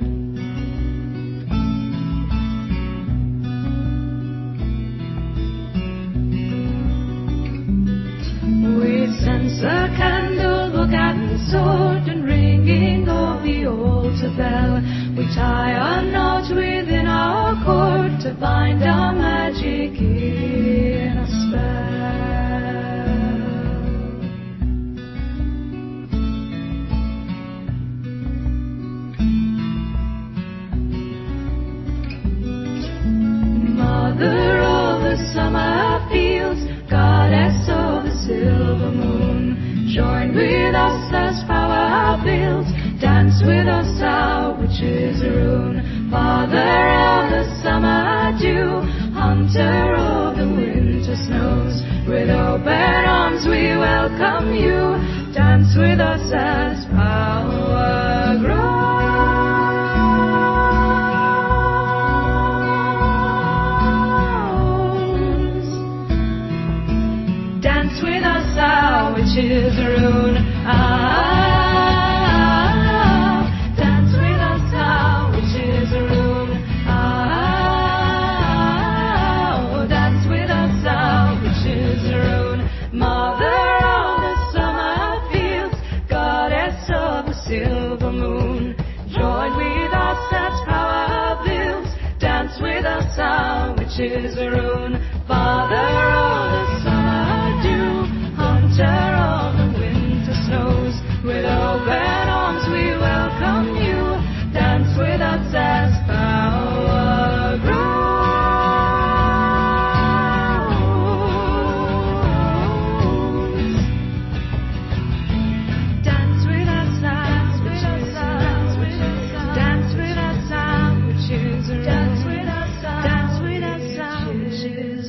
We censer, candle, book and sword, and ringing of the altar bell, we tie a knot within our cord to bind our magic in a spell. Mother of the summer fields, goddess of the silver moon, join with us as power builds, dance with us our witch's rune. Father of the summer dew, hunter of the winter snows, with open arms we welcome you. Dance with us as power grows. Dance with us our witch's rune. Dance with us our witch's rune. Dance with us our witch's rune. Mother of the summer fields, goddess of the silver moon, join with us as power builds. Dance with us our witch's rune. Father of the summer dew, hunter of the winter snows, with open arms we welcome you. Dance with us as power grows. Dance with us as witches. Dance with us as witches. Dance with us as witches.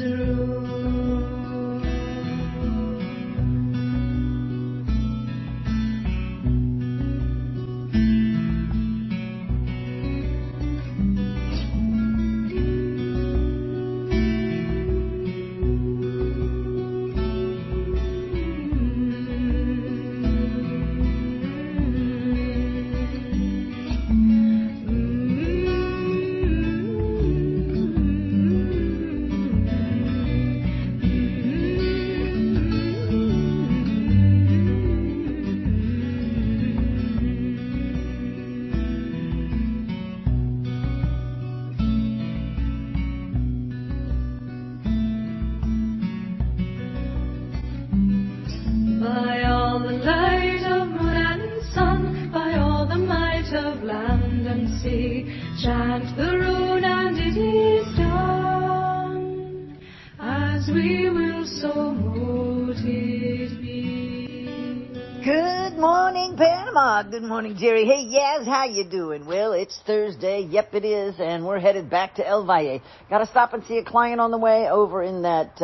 By all the light of moon and sun, by all the might of land and sea, chant the rune and it is done, as we will so mote it be. Good morning, Panama. Good morning, Jerry. Hey, Yaz, how you doing? Well, it's Thursday. Yep, it is, and we're headed back to El Valle. Got to stop and see a client on the way over in that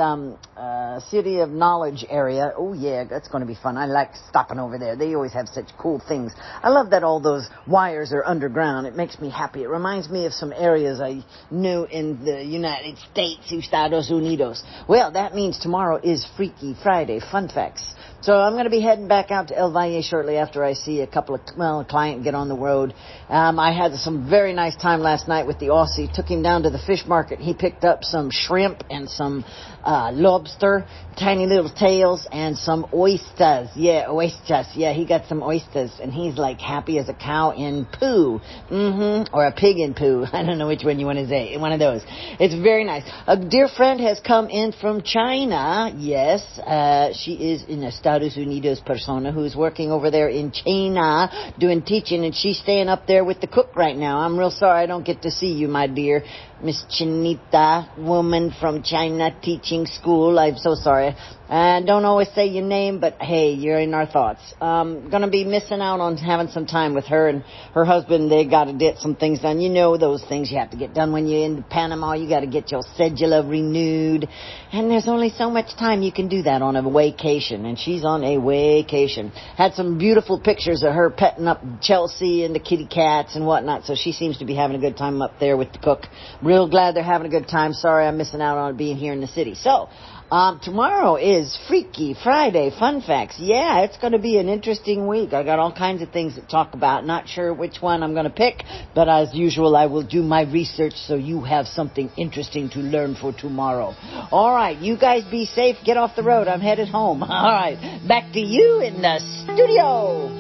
City of Knowledge area. Oh, yeah, that's going to be fun. I like stopping over there. They always have such cool things. I love that all those wires are underground. It makes me happy. It reminds me of some areas I knew in the United States, Estados Unidos. Well, that means tomorrow is Freaky Friday, Fun Facts. So I'm going to be heading back out to El Valle shortly after I see a client get on the road. I had some very nice time last night with the Aussie. Took him down to the fish market. He picked up some shrimp and some lobster, tiny little tails, and some oysters. Yeah, oysters. Yeah, he got some oysters, and he's like happy as a cow in poo. Or a pig in poo. I don't know which one you want to say. One of those. It's very nice. A dear friend has come in from China. Yes, she is in Estados Unidos persona who's working over there in China doing teaching, and she's staying up there with the cook right now. I'm real sorry I don't get to see you, my dear Miss Chinita, woman from China teaching school. I'm so sorry. Don't always say your name, but hey, you're in our thoughts. Gonna be missing out on having some time with her and her husband. They gotta get some things done. You know those things you have to get done when you're in Panama. You gotta get your cedula renewed. And there's only so much time you can do that on a vacation. And she's on a vacation. Had some beautiful pictures of her petting up Chelsea and the kitty cats and whatnot. So she seems to be having a good time up there with the cook. Real glad they're having a good time. Sorry I'm missing out on being here in the city. So, tomorrow is Freaky Friday, Fun Facts. Yeah, it's going to be an interesting week. I got all kinds of things to talk about. Not sure which one I'm going to pick, but as usual, I will do my research so you have something interesting to learn for tomorrow. All right, you guys be safe. Get off the road. I'm headed home. All right, back to you in the studio.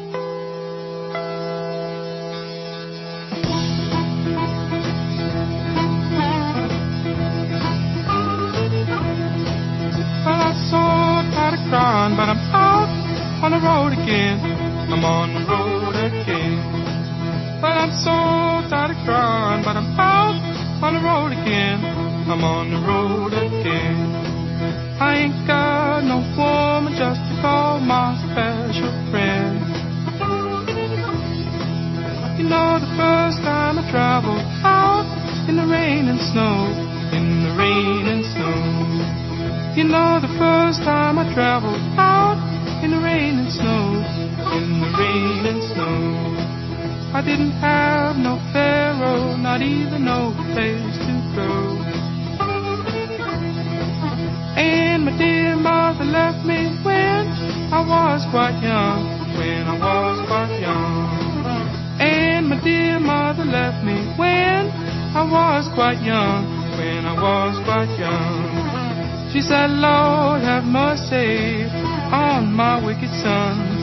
Crying, but I'm out on the road again. I'm on the road again. But I'm so tired of crying, but I'm out on the road again. I'm on the road again. I ain't got no woman just to call my special friend. You know the first time I traveled out in the rain and snow, in the rain and snow. You know the first time I traveled out in the rain and snow, in the rain and snow. I didn't have no pharaoh, not even no place to go. And my dear mother left me when I was quite young, when I was quite young. And my dear mother left me when I was quite young, when I was quite young. She said, Lord, have mercy on my wicked son.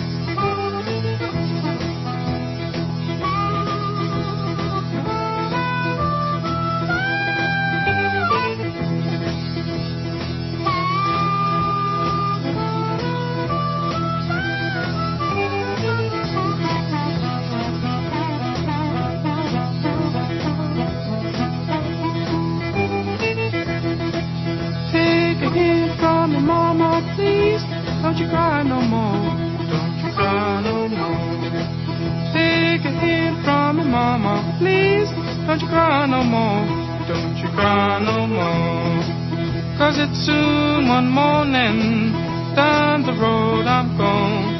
Don't you cry no more, don't you cry no more. Take a hint from me, mama, please. Don't you cry no more, don't you cry no more. 'Cause it's soon one morning, down the road I'm gone.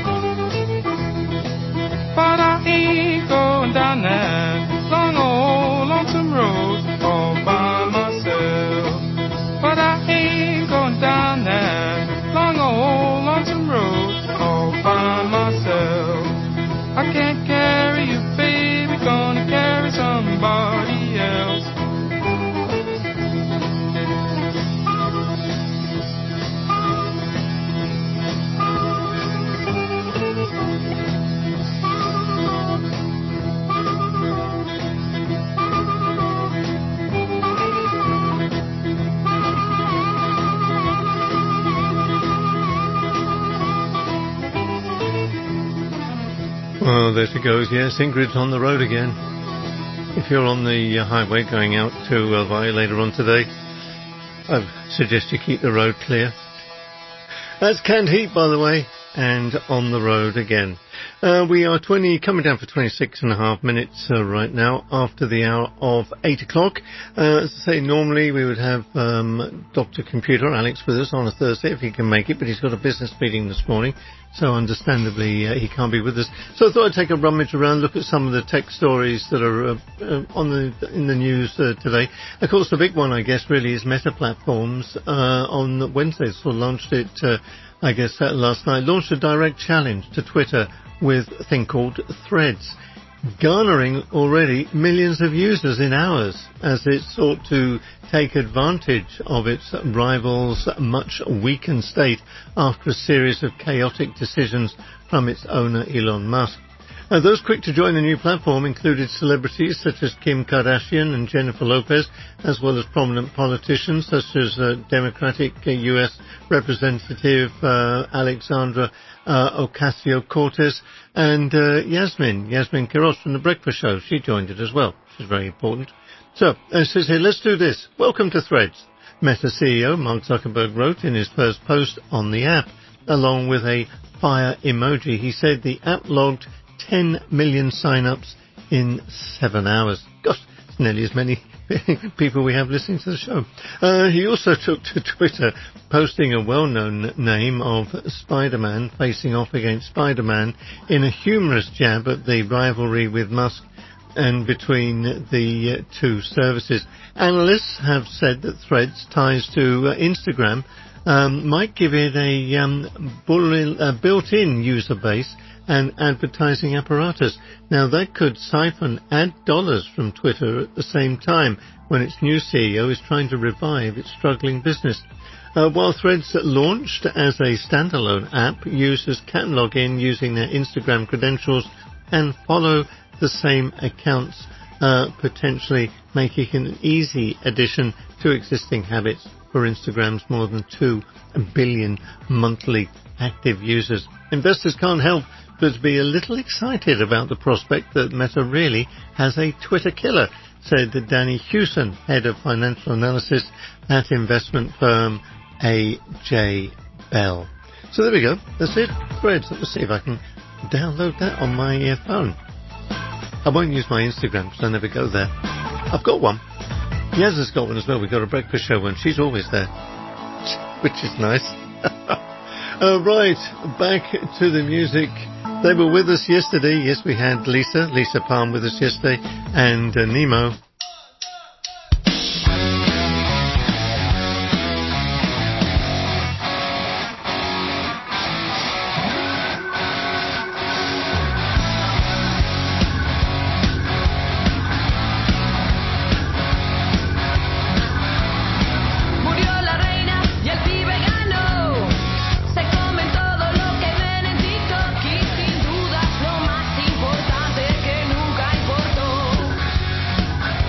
But I ain't going down that long old lonesome road all by myself. But I ain't going down that long old lonesome road all by myself. I can't carry you, baby, gonna carry somebody else. Well, there she goes. Yes, Ingrid's on the road again. If you're on the highway going out to El Valle later on today, I suggest you keep the road clear. That's Canned Heat, by the way. and on the road again. We are coming down for 26 and a half minutes right now after the hour of 8 o'clock. As I say, normally we would have Dr. Computer Alex with us on a Thursday if he can make it, but he's got a business meeting this morning, so understandably he can't be with us. So I thought I'd take a rummage around, look at some of the tech stories that are in the news today. Of course, the big one, I guess, really is Meta Platforms on Wednesday. So launched it, last night, launched a direct challenge to Twitter with a thing called Threads, garnering already millions of users in hours as it sought to take advantage of its rival's much weakened state after a series of chaotic decisions from its owner Elon Musk. Those quick to join the new platform included celebrities such as Kim Kardashian and Jennifer Lopez, as well as prominent politicians such as Democratic U.S. Representative Alexandra Ocasio-Cortez and Yasmin Quiroz from The Breakfast Show. She joined it as well, which is very important. So, it says here, let's do this. Welcome to Threads. Meta CEO Mark Zuckerberg wrote in his first post on the app, along with a fire emoji. He said the app logged 10 million sign-ups in 7 hours. Gosh, it's nearly as many people we have listening to the show. He also took to Twitter, posting a well-known name of Spider-Man facing off against Spider-Man in a humorous jab at the rivalry with Musk and between the two services. Analysts have said that Threads ties to Instagram might give it a built-in user base and advertising apparatus. Now that could siphon ad dollars from Twitter at the same time when its new CEO is trying to revive its struggling business. While Threads launched as a standalone app, users can log in using their Instagram credentials and follow the same accounts, potentially making an easy addition to existing habits for Instagram's more than 2 billion monthly active users. Investors can't help but be a little excited about the prospect that Meta really has a Twitter killer, said Danny Hewson, head of financial analysis at investment firm AJ Bell. So there we go. That's it. Threads. Let's see if I can download that on my phone. I won't use my Instagram because I never go there. I've got one. Yaz has got one as well. We've got a breakfast show one. She's always there, which is nice. Right, back to the music. They were with us yesterday. Yes, we had Lisa Palm with us yesterday, and Nemo. Sin duda lo más importante que nunca importó.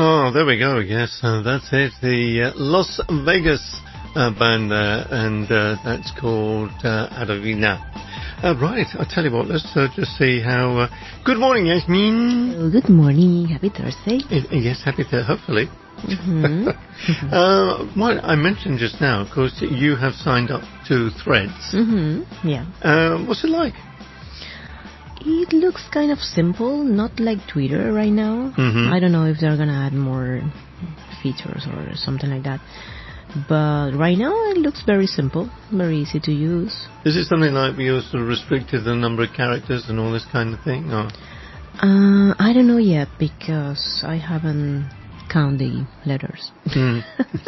Oh, there we go. Yes, that's it. The Las Vegas band there, and that's called Adovina. Right, I'll tell you what, let's just see how... good morning, Yasmin. Oh, good morning. Happy Thursday. Yes, happy Thursday, hopefully. Mm-hmm. What I mentioned just now, of course, you have signed up to Threads. Mm-hmm. Yeah. What's it like? It looks kind of simple, not like Twitter right now. Mm-hmm. I don't know if they're gonna add more features or something like that. But right now it looks very simple, very easy to use. Is it something like you're sort of restricted the number of characters and all this kind of thing? Or? I don't know yet because I haven't counted the letters. Mm.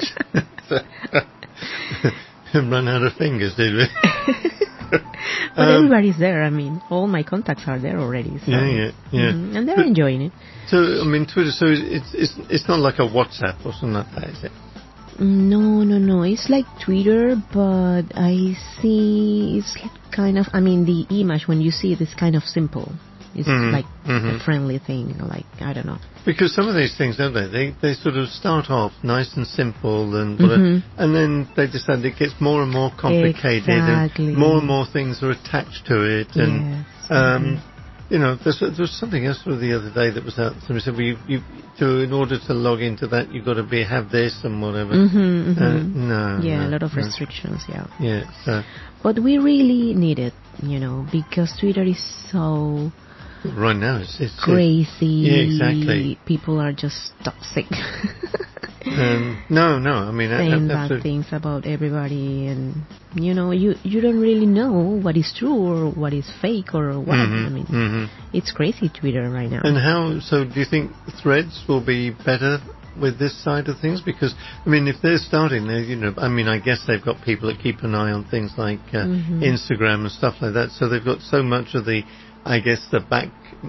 Run out of fingers, did we? But everybody's there. I mean, all my contacts are there already. So. Yeah. Mm-hmm. And they're enjoying it. So, I mean, Twitter, so it's not like a WhatsApp or something like that, is it? No. It's like Twitter, but I see it's kind of... I mean, the image, when you see it, is kind of simple. It's like a friendly thing, like, I don't know. Because some of these things, don't they? They sort of start off nice and simple, and and then they decide it gets more and more complicated, exactly. and more things are attached to it, and yes. you know, there was something else the other day that was out. Somebody said, well, in order to log into that, you've got to have this and whatever. No. Yeah, a lot of restrictions. Yeah. Yeah. But we really need it, you know, because Twitter is so. Right now, it's crazy. Yeah, exactly. People are just toxic. No. I mean, saying bad things about everybody, and you know, you don't really know what is true or what is fake or what. I mean, it's crazy Twitter right now. And how? So, do you think Threads will be better with this side of things? Because I mean, if they're starting, you know, I mean, I guess they've got people that keep an eye on things like Instagram and stuff like that. So they've got so much of the, I guess, the back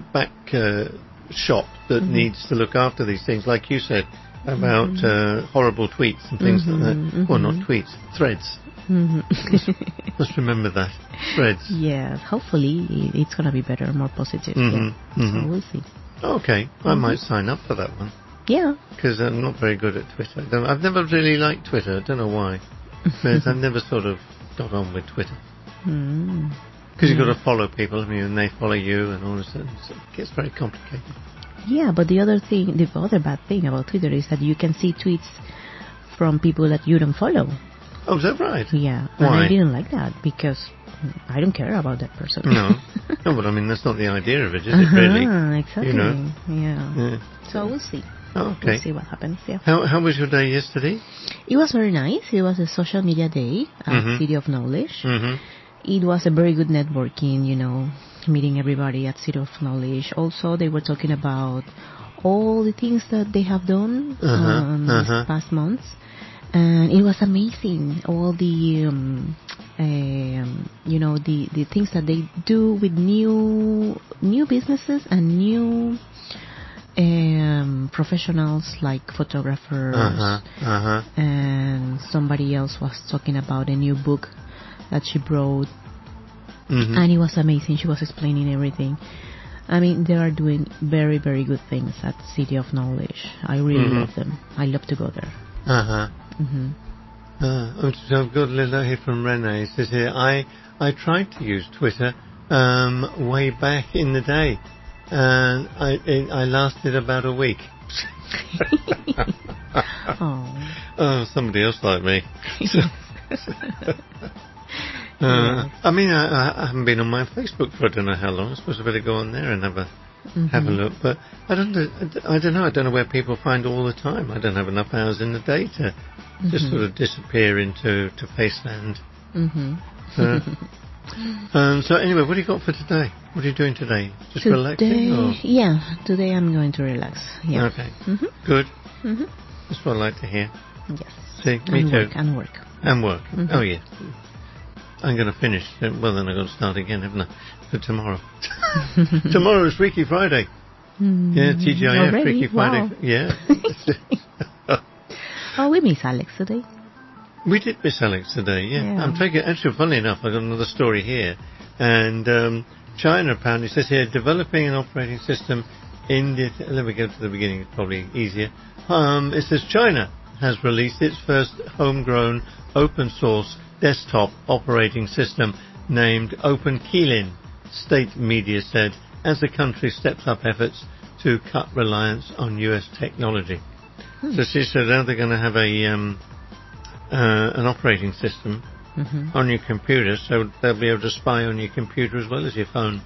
shop that needs to look after these things, like you said about horrible tweets and things like that. Well, not tweets, threads. Must remember that. Threads. Yeah, hopefully it's going to be better, more positive. So we'll see. Okay, I might sign up for that one. Yeah. Because I'm not very good at Twitter. I've never really liked Twitter. I don't know why. But I've never sort of got on with Twitter. Because you've got to follow people, I mean, and they follow you and all this, and so it gets very complicated. Yeah, but the other bad thing about Twitter is that you can see tweets from people that you don't follow. Oh, is that right? Yeah. Why? And I didn't like that because I don't care about that person. No, but I mean, that's not the idea of it, is it, really? Exactly. You know? Yeah. So we'll see. Oh, okay. We'll see what happens, yeah. How was your day yesterday? It was very nice. It was a social media day at City of Knowledge. It was a very good networking, you know, meeting everybody at City of Knowledge. Also, they were talking about all the things that they have done these past months. And it was amazing, all the, you know, the things that they do with new businesses and new professionals like photographers. And somebody else was talking about a new book that she wrote, and it was amazing. She was explaining everything. I mean, they are doing very, very good things at City of Knowledge. I really love them. I love to go there. So I've got a letter here from Renee. It says here, I tried to use Twitter way back in the day, and I lasted about a week. Oh, somebody else like me. I mean, I haven't been on my Facebook for I don't know how long. I suppose I better go on there and have a look. But I don't know. I don't know where people find all the time. I don't have enough hours in the day to just sort of disappear into Faceland. So anyway, what do you got for today? What are you doing today? Just relaxing? Or? Yeah, today I'm going to relax. Yeah. Okay. Good. That's what I like to hear. Yes. See, me too. And work. Oh yeah. I'm going to finish. Well, then I've got to start again, haven't I? For tomorrow. Tomorrow is Freaky Friday. Yeah, TGIF, already? Freaky Friday. Wow. Yeah. Oh, we miss Alex today. We did miss Alex today, yeah. I'm taking, actually, funnily enough, I've got another story here. And China apparently says here, developing an operating system let me go to the beginning, it's probably easier. It says China has released its first homegrown open source desktop operating system named OpenKeylin, state media said, as the country steps up efforts to cut reliance on US technology. So she said now they're going to have an operating system on your computer, so they'll be able to spy on your computer as well as your phone.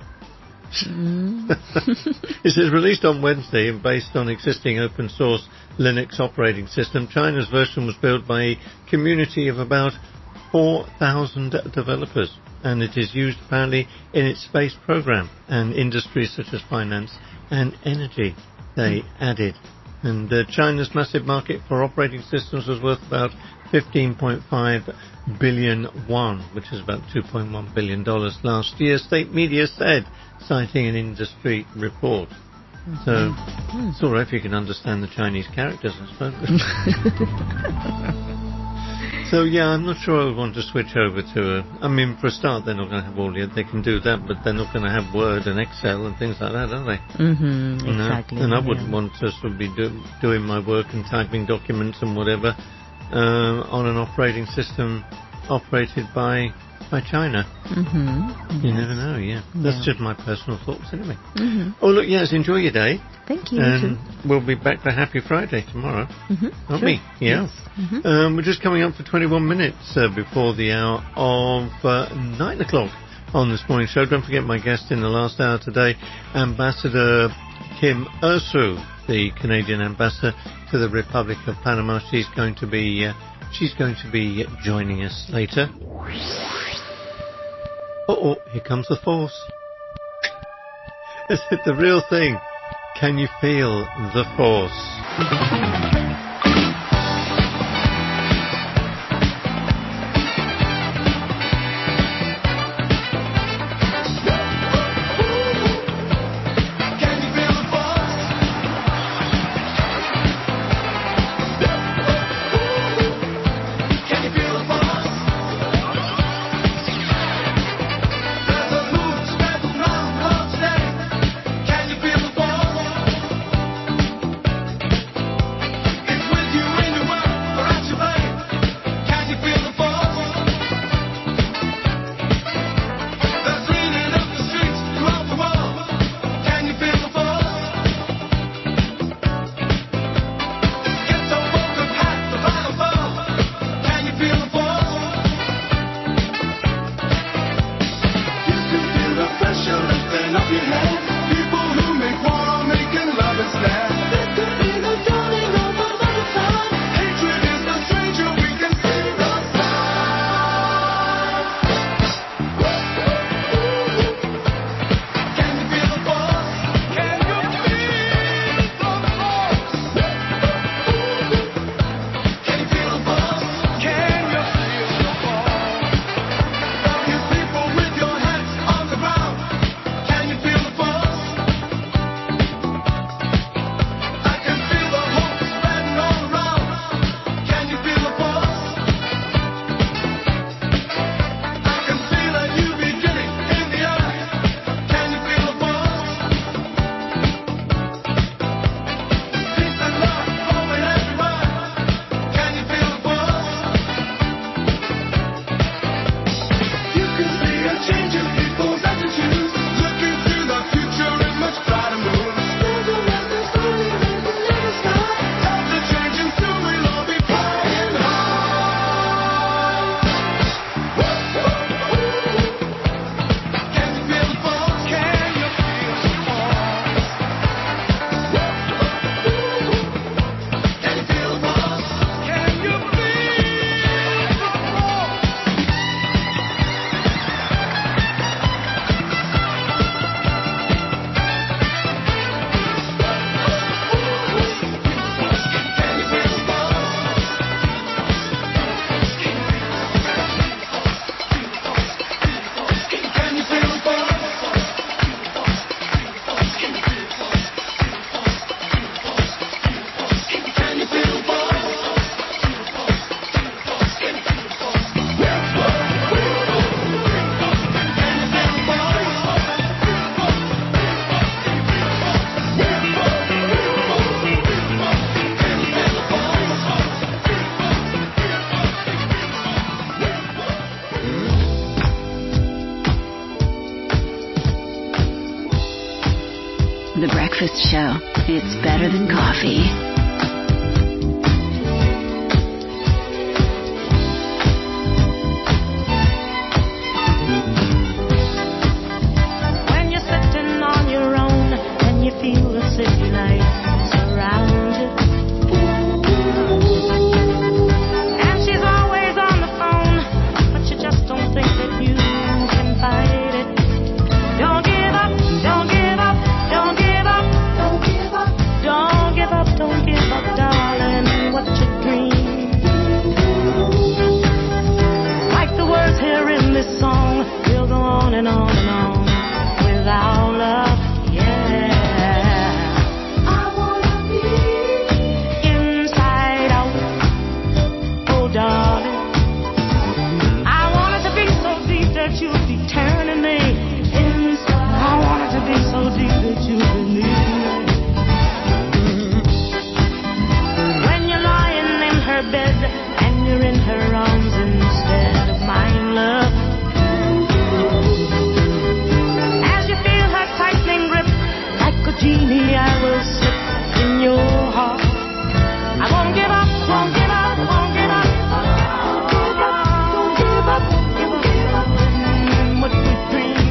It says released on Wednesday and based on existing open source Linux operating system, China's version was built by a community of about 4,000 developers, and it is used apparently in its space program and industries such as finance and energy, they added. And China's massive market for operating systems was worth about 15.5 billion won, which is about $2.1 billion last year, state media said, citing an industry report. So it's all right if you can understand the Chinese characters, I suppose. So yeah, I'm not sure I would want to switch over to I mean, for a start, they're not going to have all they can do that, but they're not going to have Word and Excel and things like that, are they? Exactly. And I wouldn't want to sort of be doing my work and typing documents and whatever on an operating system operated by China. You never know, That's just my personal thoughts anyway. Oh, look, yes, enjoy your day. Thank you. And we'll be back for Happy Friday tomorrow, aren't we? Yeah. Yes. We're just coming up for 21 minutes before the hour of 9 o'clock on this morning show. Don't forget my guest in the last hour today, Ambassador Kim Ursu, the Canadian ambassador to the Republic of Panama. She's going to be joining us later. Oh, here comes the force. Is it the real thing? Can you feel the force? Can you feel the force? The Breakfast Show. It's better than coffee. When you're sitting on your own and you feel the city lights around you, and she's always on the phone, but you just don't think that you can fight it. Don't give up, don't give up, don't give up, don't give up, don't give up, don't give up, darling, what you dream. Like the words here in this song, we'll go on and on and on without love, yeah. I wanna be inside out, oh darling. I want it to be so deep that you'll be turning me inside. I want it to be so deep that you believe me. When you're lying in her bed and you're in her arms instead of mine, love. As you feel her tightening grip, like a genie, I will slip in your heart. I won't give up, won't give up, won't give up. Don't give up, don't give up, give up. What we dream.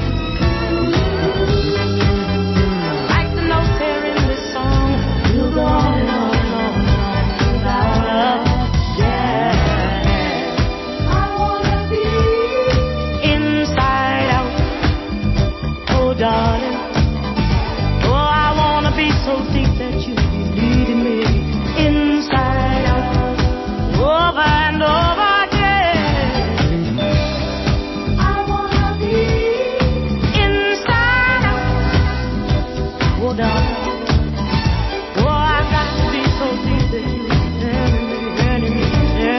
Like the notes here in this song, we'll go on and on and on and on without love, yeah. I wanna be inside out, oh darling. Oh, I wanna be so deep that you be leading me inside out, over and over again. I wanna be inside out, oh darling. Oh, I got to be so deep that you be turning me,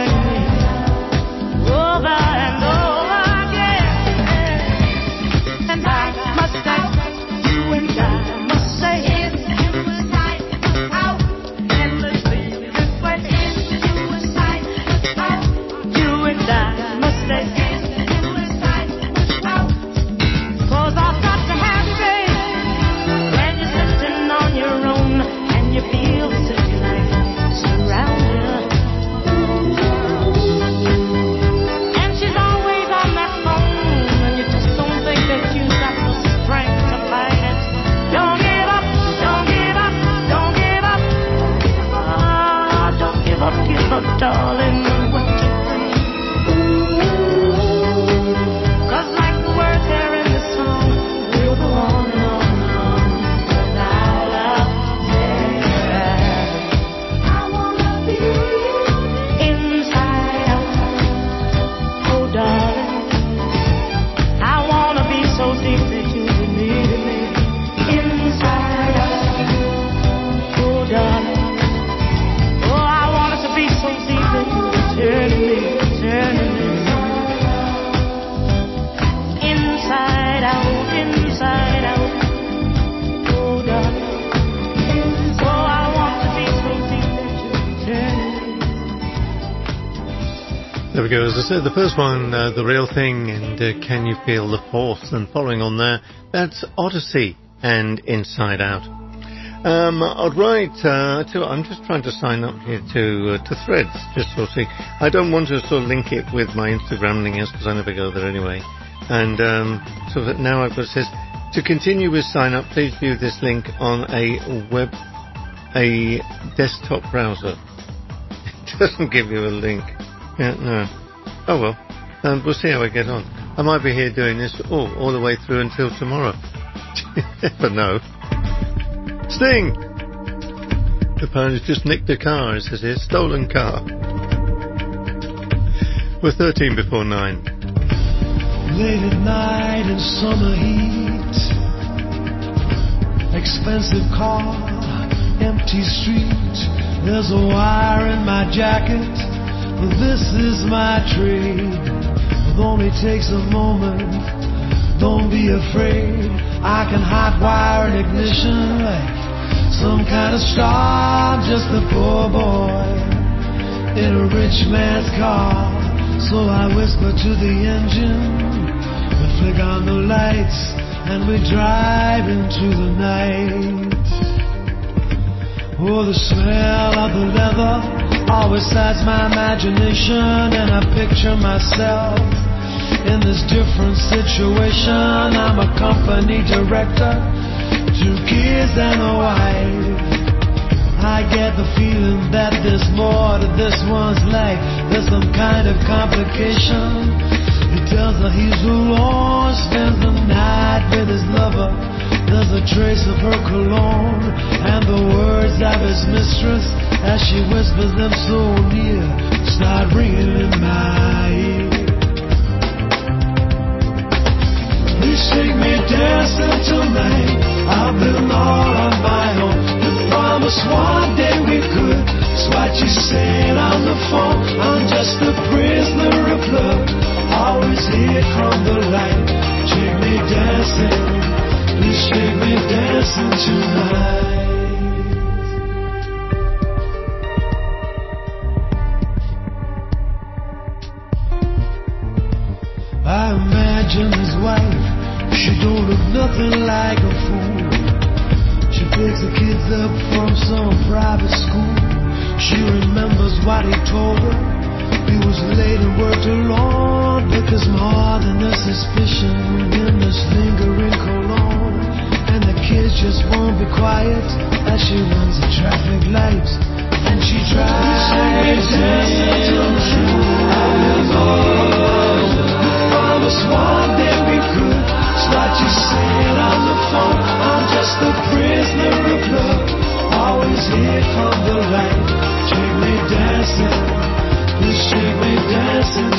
over and over again. And I must say, you and I must say, inside out, endlessly this way. Inside out, you and I must say, inside out. 'Cause I've got to have faith when you're sitting on your own and you feel the city lights around you. And she's always on that phone and you just don't think that you've got the strength to fight it. Don't give up, don't give up, don't give up. Ah, don't give up, darling. What you think? 'Cause like the words here in this song, we'll go on and on and on without love, yeah. I wanna be inside out, oh darling. I wanna be so deep that you can need me inside out, oh darling. Oh, I want it to be so deep that you can turn me inside out, oh darling. Oh, I want to be so deep that you can turn me. There we go. As I said, the first one, The Real Thing, and Can You Feel the Force? And following on there, that's Odyssey and Inside Out. All right, I'm just trying to sign up here to Threads, just so see. I don't want to sort of link it with my Instagram links because I never go there anyway. And so that now I've got, it says, to continue with sign up, please view this link on a desktop browser. It doesn't give you a link. Yeah, no. Oh well, we'll see how I get on. I might be here doing this all the way through until tomorrow. But no. Sting! The ponies just nicked a car, it says here. Stolen car. We're 13 before 9. Late at night in summer heat, expensive car, empty street. There's a wire in my jacket, but this is my trade. It only takes a moment, don't be afraid. I can hot wire an ignition like some kind of star. I'm just a poor boy in a rich man's car. So I whisper to the engine, flick on the lights, and we drive into the night. Oh, the smell of the leather always excites my imagination, and I picture myself in this different situation. I'm a company director, 2 kids and a wife. I get the feeling that there's more to this one's life. There's some kind of complication. He tells her he's alone, spends the night with his lover. There's a trace of her cologne and the words of his mistress as she whispers them so near, start ringing in my ear. Please take me dancing tonight. I've been all on my own. You promised one day we could. It's what you said on the phone. I'm just a prisoner of love, always hid from the light. Take me dancing. Please take me dancing tonight. I imagine his wife, she don't look nothing like a fool. She picks the kids up from some private school. She remembers what he told her. He was late and worked alone, but there's more than a suspicion in this lingering cologne. And the kids just won't be quiet as she runs the traffic lights. And she tries one day we could. It's what you said on the phone. I'm just a prisoner of love, always hid from the light. Take me dancing, please take me dancing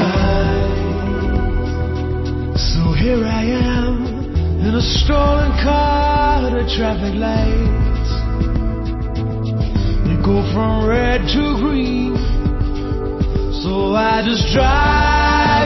tonight. So here I am in a stolen car at a traffic light. They go from red to green, so I just drive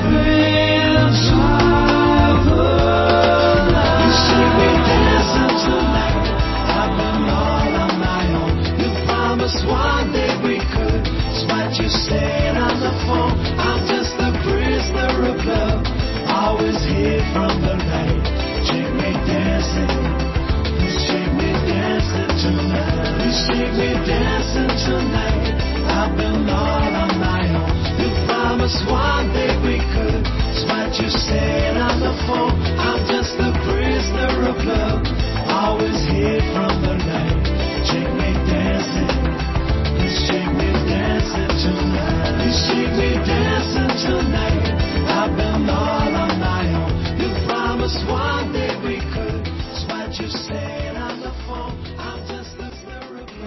inside the night. You see me dancing tonight. I've been all on my own. You promised one day we could. It's what you said on the phone. I'm just a prisoner of love, always hid from the light. Take me dancing. Please take me dancing tonight. Please take me dancing tonight. I've been all on my own. You promised one day we could. It's what you said on the phone. I'm just a prisoner of love, always hid from the light. Take me dancing. Please take me dancing tonight. Please take me dancing tonight. I've been all on my own. You promised one day we could. It's what you said on the phone. I'm just a prisoner of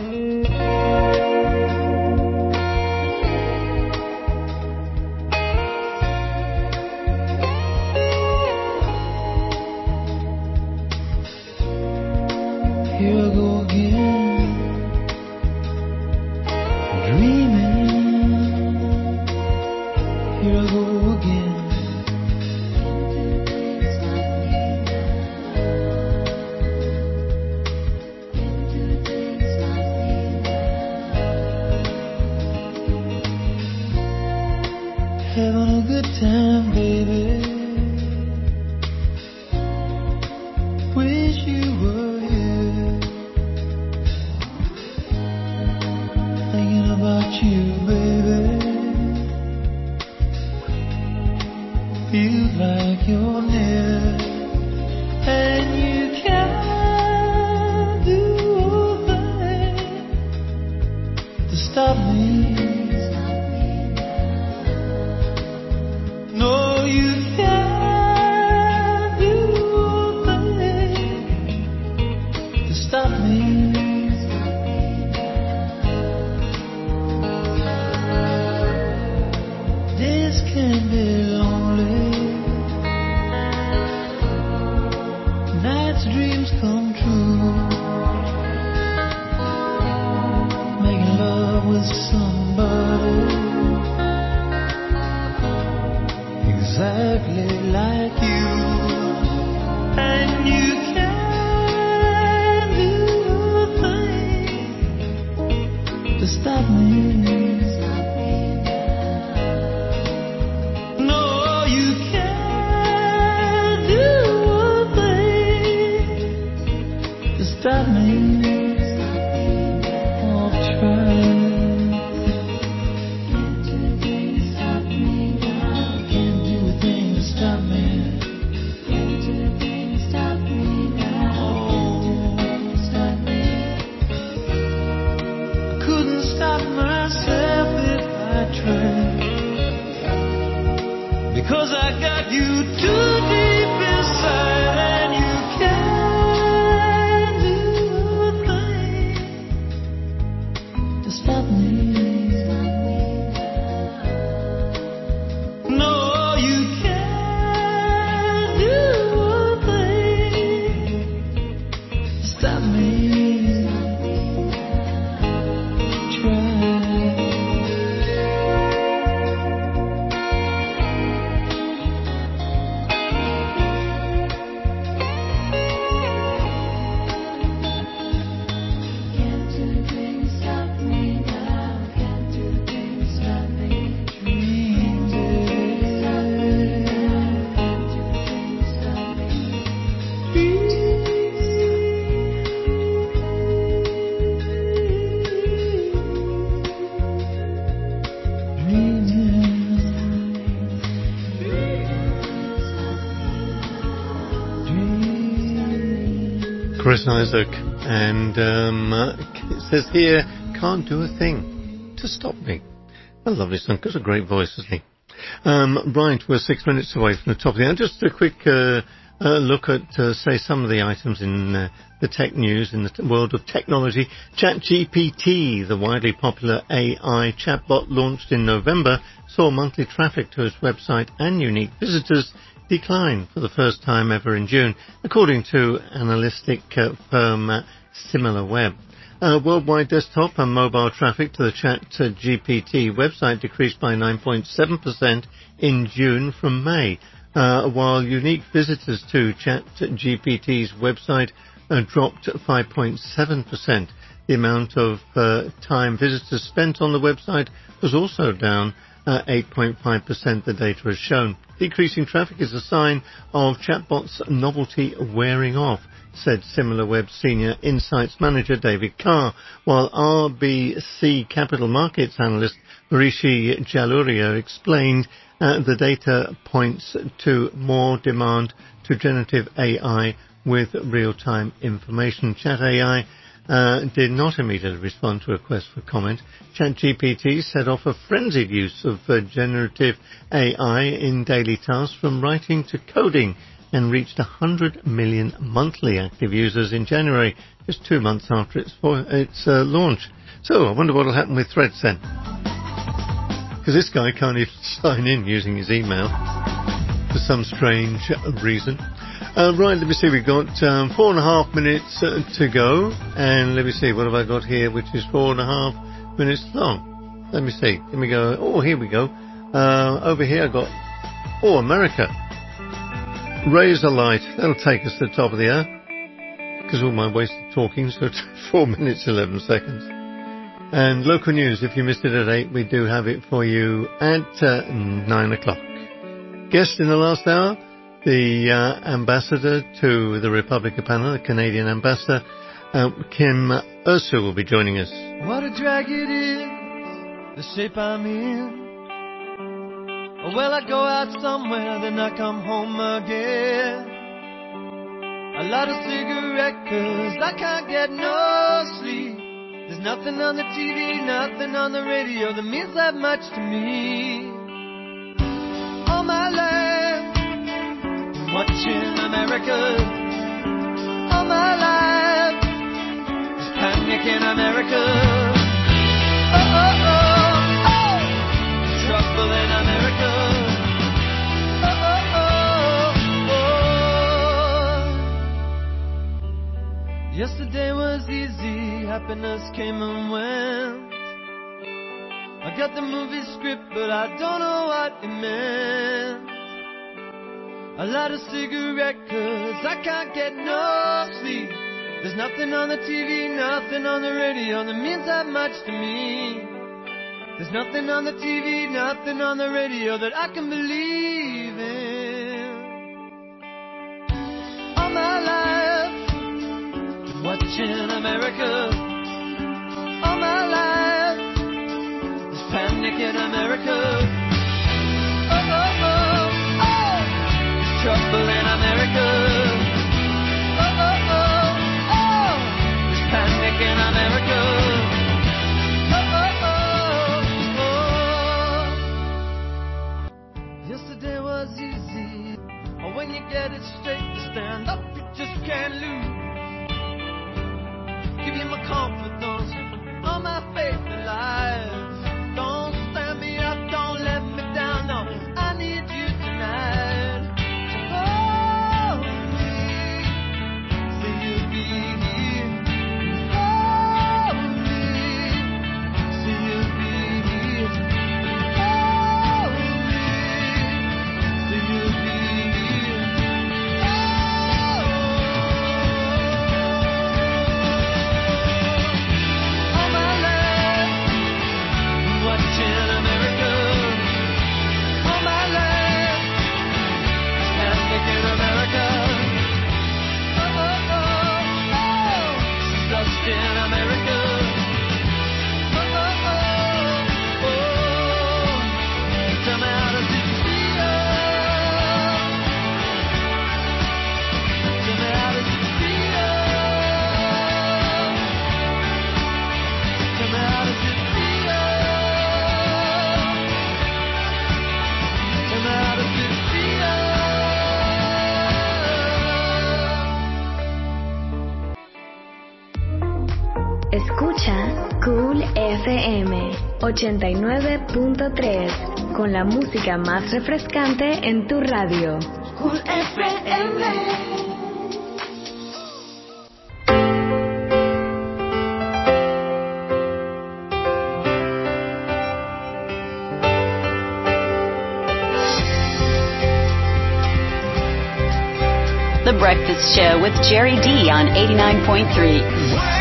Here I go again, dreaming. Here I go again. Having a good time, baby. Wish you were here. Thinking about you, baby. Feels like you're near, and you can't do a thing to stop me. No, you can't do a thing to stop me. This can be lonely. Night's dreams come true. Making love with somebody exactly like you. And you can't do a thing to stop me. No, you can't do a thing stop me. I've tried. Can't do a thing to stop me. Can't do a thing to stop me now. Can't do a thing to stop me. I couldn't stop myself if I tried. Because I got you too deep inside, and you can't do a thing to stop me. No, you can't do a thing to stop me. Try. Chris Isaac, and it says here, can't do a thing to stop me. A lovely song. Got a great voice, isn't he? Right, we're 6 minutes away from the top of the hour. Just a quick look at, say, some of the items in the tech news in the world of technology. ChatGPT, the widely popular AI chatbot launched in November, saw monthly traffic to its website and unique visitors decline for the first time ever in June, according to analytic firm SimilarWeb. Worldwide desktop and mobile traffic to the ChatGPT website decreased by 9.7% in June from May, while unique visitors to ChatGPT's website dropped 5.7%. The amount of time visitors spent on the website was also down 8.5%, the data has shown. Decreasing traffic is a sign of chatbots' novelty wearing off, said SimilarWeb Senior Insights Manager David Carr, while RBC Capital Markets analyst Rishi Jaluria explained the data points to more demand to generative AI with real-time information. Chat AI did not immediately respond to a request for comment. ChatGPT set off a frenzied use of generative AI in daily tasks from writing to coding and reached 100 million monthly active users in January, just 2 months after its launch. So I wonder what will happen with Threads then. Because this guy can't even sign in using his email for some strange reason. Right, let me see, we've got 4.5 minutes to go, and let me see, what have I got here, which is 4.5 minutes long. Let me see, let me go, oh, here we go. Over here I got, America. Razor Light, that'll take us to the top of the hour, because all my wasted talking, so 4 minutes, 11 seconds. And local news, if you missed it at 8, we do have it for you at 9 o'clock. Guest in the last hour, the ambassador to the Republic of Panama, the Canadian ambassador, Kim Ursu, will be joining us. What a drag it is, the shape I'm in. Well, I go out somewhere, then I come home again. A lot of cigarette, 'cause I can't get no sleep. There's nothing on the TV, nothing on the radio that means that much to me. All my life, watching America. All my life, there's panic in America. Oh, oh, oh, oh, trouble in America. Oh, oh, oh, oh. Yesterday was easy, happiness came and went. I got the movie script, but I don't know what it meant. A lot of cigarette, 'cause I can't get no sleep. There's nothing on the TV, nothing on the radio that means that much to me. There's nothing on the TV, nothing on the radio that I can believe in. All my life, watching watching America all my life. There's panic in America. Oh, oh, oh, oh. There's trouble in America. Oh, oh, oh, oh. There's panic in America. Oh, oh, oh, oh. Yesterday was easy. When you get it straight to stand up, you just can't lose. Give you my confidence, all my faith in life. Don't stand me up, don't let me down, no. I need you tonight. So hold me, say you'll be here. Hold me, say you'll be here. Hold me, say you'll be here. Watching America all my life. There's panic in America. Oh, oh, oh, oh. There's dust in America. Oh, oh, oh, oh. Tell me how does it feel? Tell me how does it feel? Tell me how does it feel? Escucha Cool FM 89.3 con la música más refrescante en tu radio. Cool FM. The Breakfast Show with Jerry D on 89.3.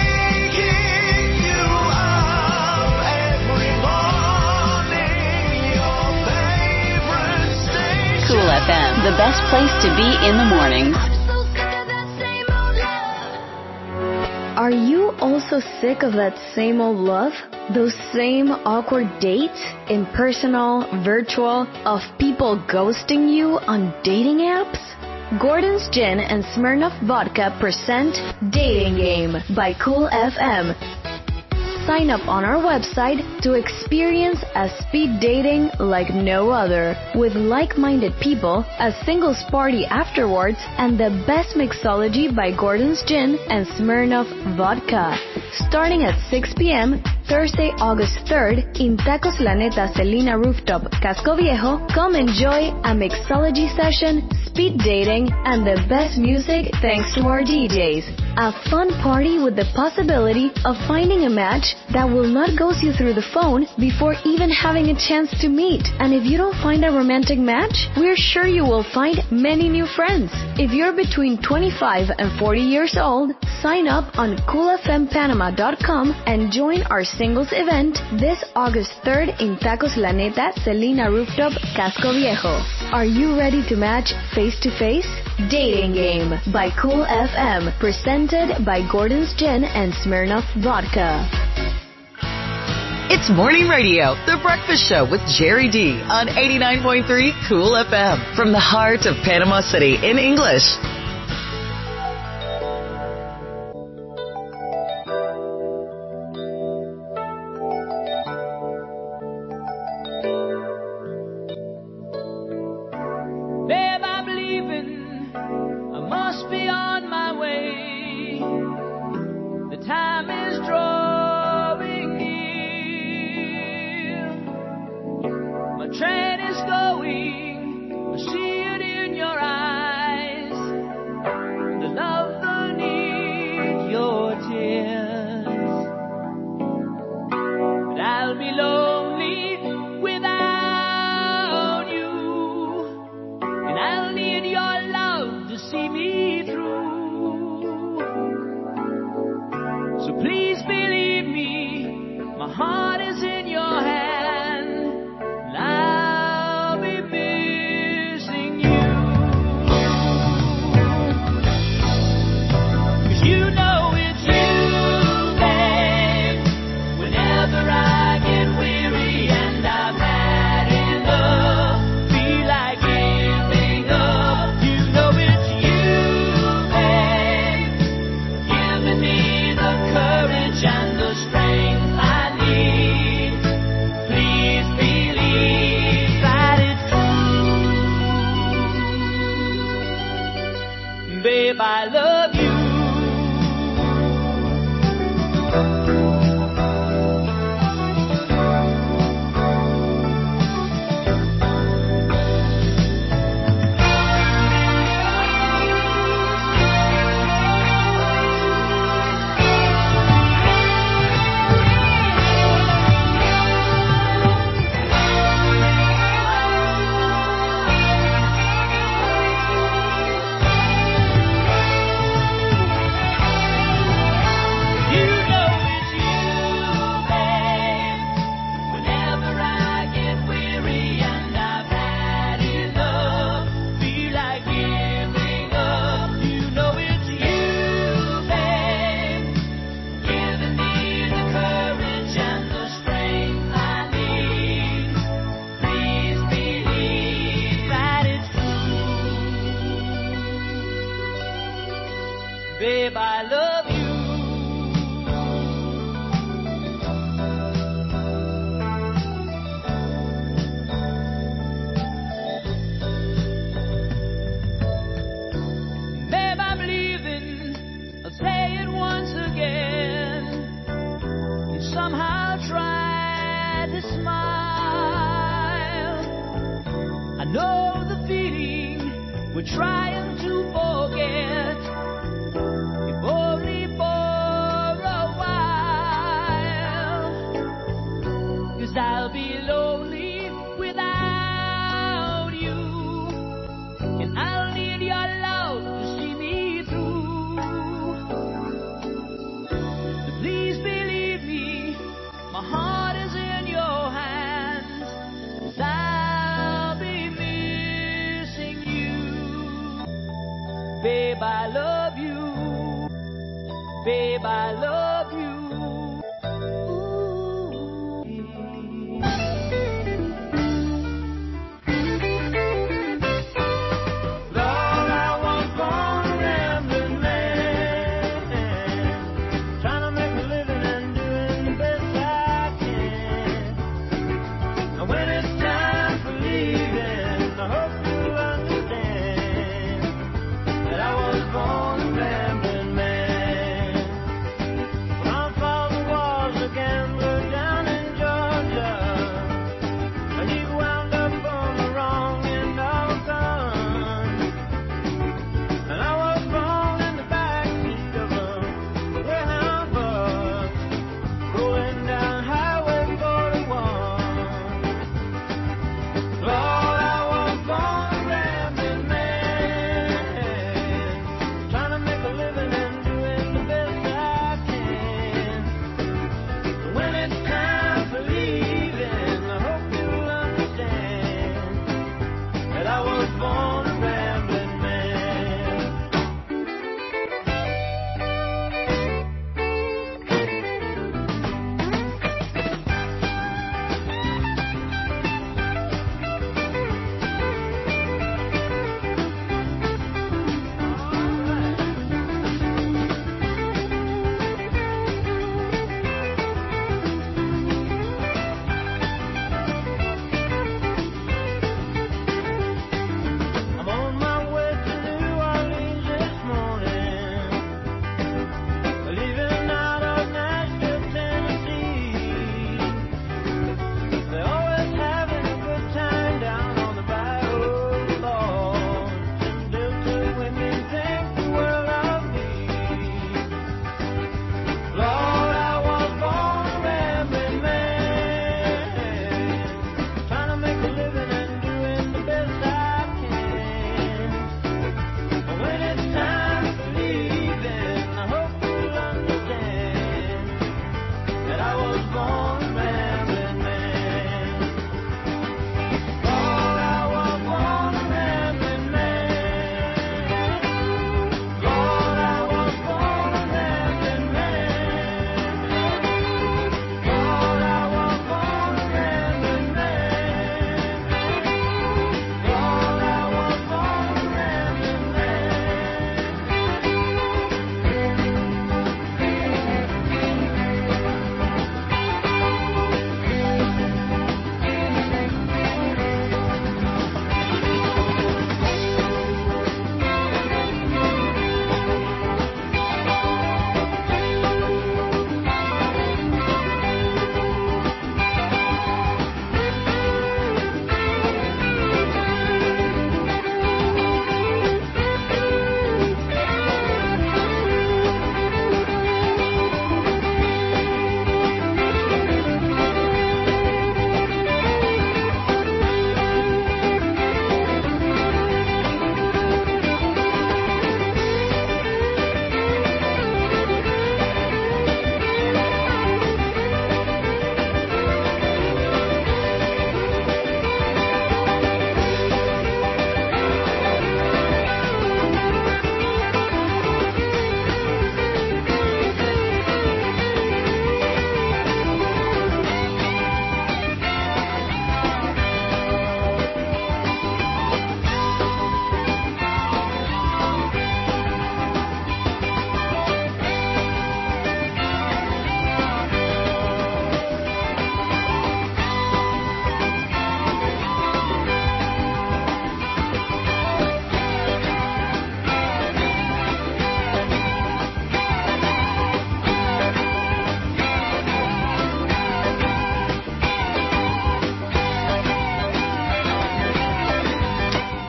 Cool FM, the best place to be in the mornings. Are you also sick of that same old love? Those same awkward dates, impersonal, virtual, of people ghosting you on dating apps? Gordon's Gin and Smirnoff Vodka present Dating Game by Cool FM. Sign up on our website to experience a speed dating like no other, with like-minded people, a singles party afterwards, and the best mixology by Gordon's Gin and Smirnoff Vodka. Starting at 6 p.m., Thursday, August 3rd, in Tacos La Neta Celina Rooftop, Casco Viejo, come enjoy a mixology session, speed dating, and the best music thanks to our DJs. A fun party with the possibility of finding a match that will not ghost you through the phone before even having a chance to meet. And if you don't find a romantic match, we're sure you will find many new friends. If you're between 25 and 40 years old, sign up on coolfmpanama.com and join our singles event this August 3rd in Tacos La Neta Celina Rooftop, Casco Viejo. Are you ready to match face to face? Dating Game by Cool FM, presented by Gordon's Gin and Smirnoff Vodka. It's Morning Radio, The Breakfast Show with Jerry D on 89.3 Cool FM from the heart of Panama City in English. Babe, I'm leaving. I must be on my way. The time is drawing near. My train is going. I see it in your eyes. The love beneath your tears. But I'll be lonely without you. And I'll need your love to see me through. So please believe me, my heart is in your hand, and I'll be missing you. 'Cause you know it's you. Babe, I love you. Babe, I'm leaving. I'll say it once again. You somehow try to smile. I know the feeling we're trying to forget. If only for a while. 'Cause I'll be lonely without you. And I'll need your love to see me through. But please believe me, my heart is in your hands. 'Cause I'll be missing you. Babe, I love you. Babe, I love you. Lord, I was born a rambling man, trying to make a living and doing the best I can. And when it's time for leaving, I hope you understand that I was born a rambling man.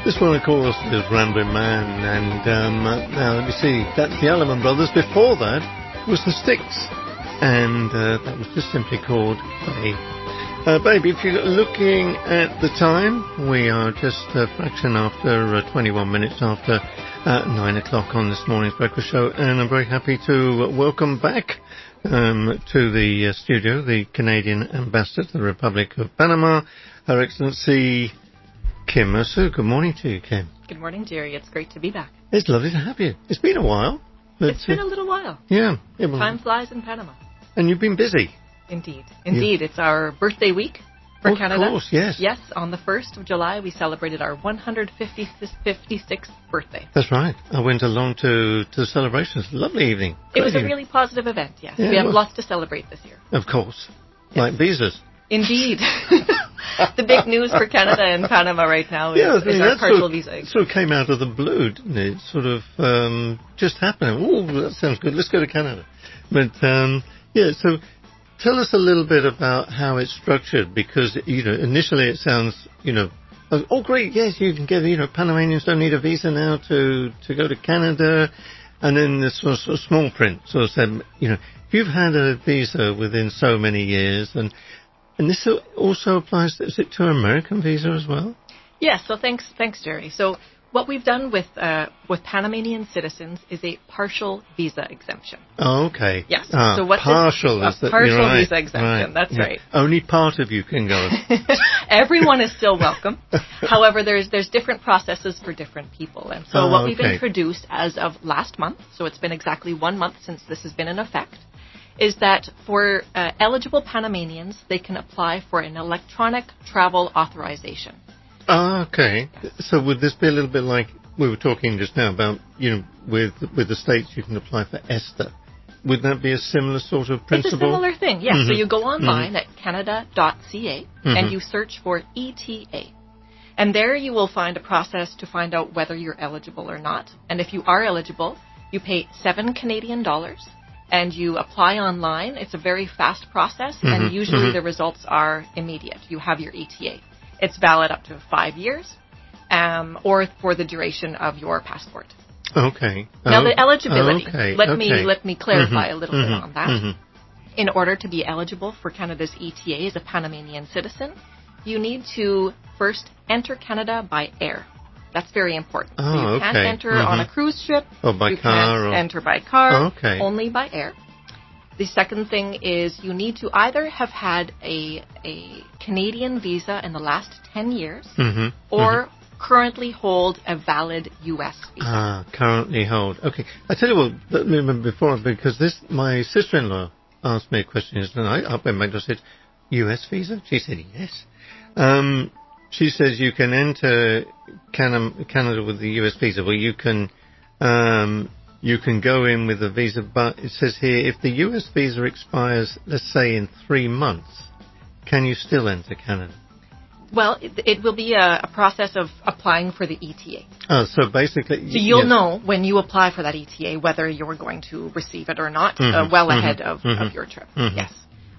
This one, of course, is Ramblin' Man, and now let me see, that's the Allman Brothers. Before that was the Styx, and that was just simply called Baby. If you're looking at the time, we are just a fraction after 21 minutes after 9 o'clock on this morning's breakfast show, and I'm very happy to welcome back to the studio the Canadian ambassador to the Republic of Panama, Her Excellency Kim Osu. Good morning to you, Kim. Good morning, Jerry. It's great to be back. It's lovely to have you. It's been a while. It's been a little while. Yeah. Time flies in Panama. And you've been busy. Indeed. Yeah. It's our birthday week for Canada. Of course, yes. Yes, on the 1st of July, we celebrated our 156th birthday. That's right. I went along to the celebrations. Lovely evening. It was a really positive event, yes. Yeah, we have lots to celebrate this year. Of course. Yes. Like visas. Indeed. The big news for Canada and Panama right now is our partial visa. It sort of came out of the blue, didn't it? It sort of just happened. Oh, that sounds good. Let's go to Canada. But, so tell us a little bit about how it's structured, because, initially it sounds, oh, great, yes, you can get, Panamanians don't need a visa now to go to Canada. And then this sort of small print sort of said, if you've had a visa within so many years, and this also applies, is it to an American visa as well? Yes, so thanks, Jerry. So what we've done with Panamanian citizens is a partial visa exemption. Oh, okay. Yes. So what partial is that? Partial visa exemption. Right. That's right. Only part of you can go. Everyone is still welcome. However, there's different processes for different people, and so what we've introduced as of last month, so it's been exactly 1 month since this has been in effect, is that for eligible Panamanians, they can apply for an electronic travel authorization. Okay. So would this be a little bit like we were talking just now about, with the states you can apply for ESTA? Would that be a similar sort of principle? It's a similar thing, yes. Mm-hmm. So you go online at canada.ca and you search for ETA. And there you will find a process to find out whether you're eligible or not. And if you are eligible, you pay $7 Canadian and you apply online. It's a very fast process, and usually the results are immediate. You have your ETA. It's valid up to 5 years, or for the duration of your passport. Okay. Now the eligibility. Let me clarify a little bit on that. In order to be eligible for Canada's ETA as a Panamanian citizen, you need to first enter Canada by air. That's very important. So you can't enter on a cruise ship. Or by car. You can't enter by car. Only by air. The second thing is you need to either have had a Canadian visa in the last 10 years or currently hold a valid U.S. visa. Currently hold. Okay. I tell you what, let me remember before, because my sister-in-law asked me a question, and I went back and said, U.S. visa? She said, yes. She says you can enter Canada with the U.S. visa, where you can go in with a visa, but it says here, if the U.S. visa expires, let's say in 3 months, can you still enter Canada? Well, it will be a process of applying for the ETA. Oh, so basically... So you'll know when you apply for that ETA whether you're going to receive it or not, well ahead of your trip. Yes.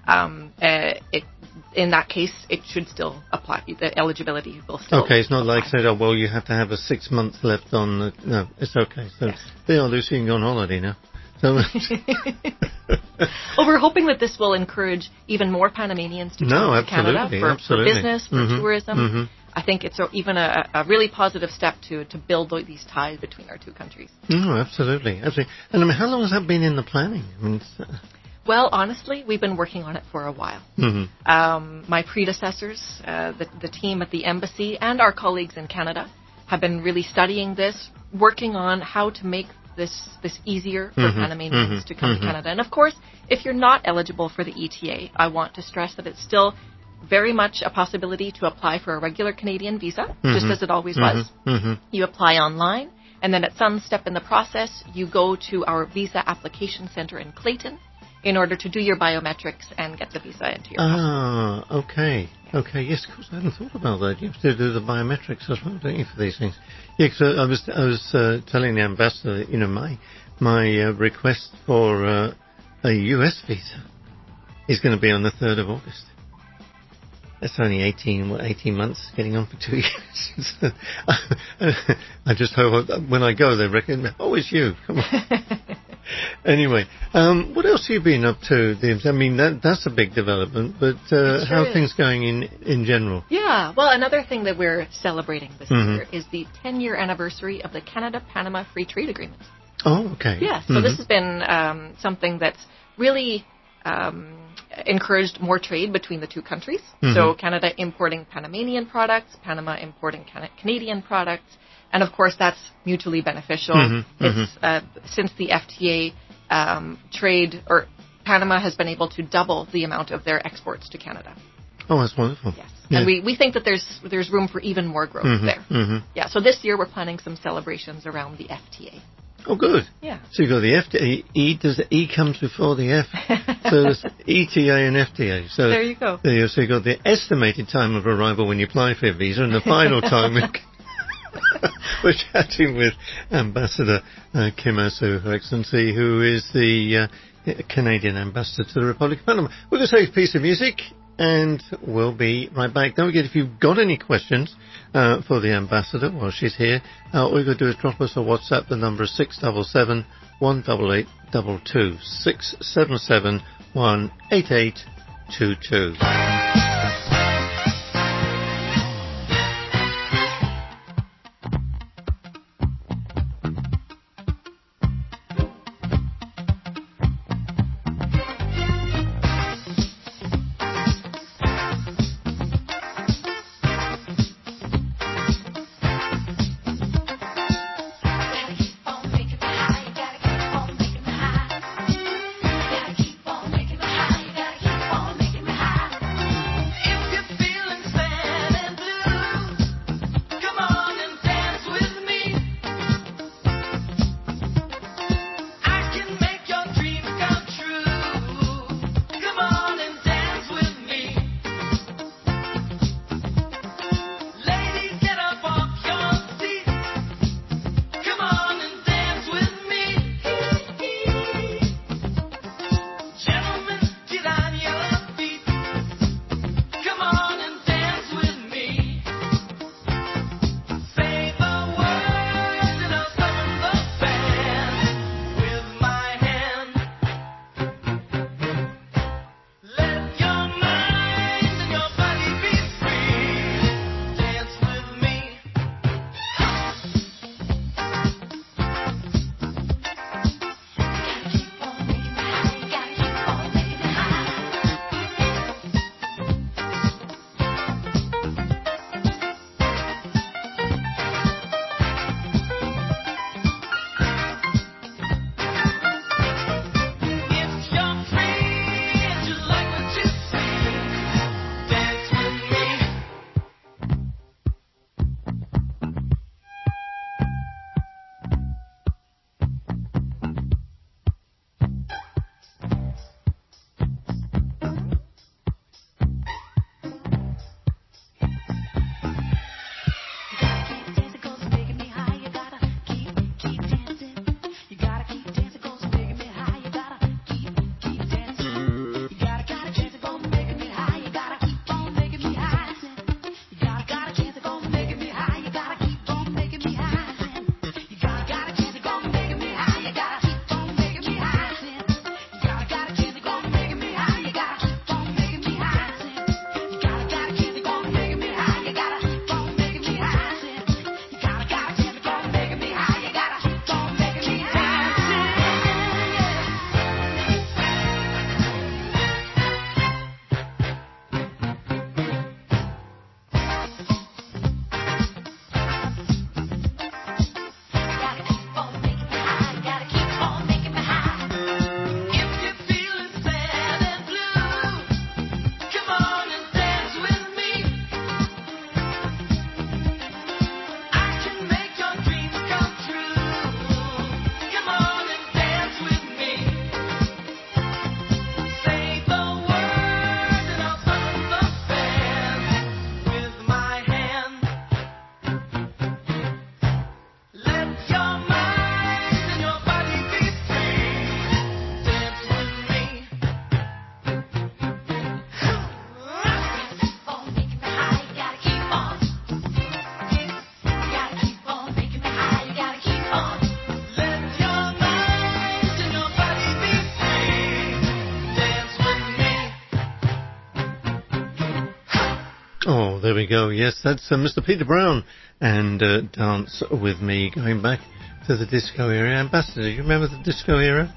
In that case, it should still apply. The eligibility will still Okay, it's not apply. like said, oh, well, you have to have a 6 months left on the... No, it's okay. So, yes. There, Lucy, you can go on holiday now. So well, we're hoping that this will encourage even more Panamanians to come to Canada for business, for tourism. I think it's even a really positive step to build these ties between our two countries. No, absolutely. And I mean, how long has that been in the planning? I mean, well, honestly, we've been working on it for a while. My predecessors, the team at the embassy, and our colleagues in Canada have been really studying this, working on how to make this easier for Panamanians to come to Canada. And of course, if you're not eligible for the ETA, I want to stress that it's still very much a possibility to apply for a regular Canadian visa, just as it always was. You apply online, and then at some step in the process, you go to our visa application center in Clayton in order to do your biometrics and get the visa into your passport. Okay. Okay, yes, of course, I hadn't thought about that. You have to do the biometrics as well, don't you, for these things? Yeah, because I was telling the ambassador that, my request for a US visa is going to be on the 3rd of August. it's only 18 months, getting on for 2 years. I just hope when I go, they reckon, oh, it's you. Come on. Anyway, what else have you been up to? I mean, that's a big development, but how are things going in general? Yeah, well, another thing that we're celebrating this year is the 10-year anniversary of the Canada-Panama Free Trade Agreement. Oh, okay. Yeah, so this has been something that's really encouraged more trade between the two countries. So Canada importing Panamanian products, Panama importing Canadian products, and of course that's mutually beneficial. It's since the FTA trade, or Panama has been able to double the amount of their exports to Canada. Oh, that's wonderful. Yes, and we think that there's room for even more growth there. Yeah, so this year we're planning some celebrations around the FTA. Oh, good. Yeah. So you've got the FTA. Does the E comes before the F? So there's ETA and FTA. So there you go. So you've got the estimated time of arrival when you apply for a visa and the final time. We're chatting with Ambassador Kim Asu, Her Excellency, who is the Canadian ambassador to the Republic of Panama. We're going to take a piece of music and we'll be right back. Don't forget, if you've got any questions for the ambassador while she's here, all you've got to do is drop us a WhatsApp. The number is 677 188 22 677 188 22. there we go. Yes, that's Mr. Peter Brown and Dance With Me, going back to the disco era. Ambassador, do you remember the disco era?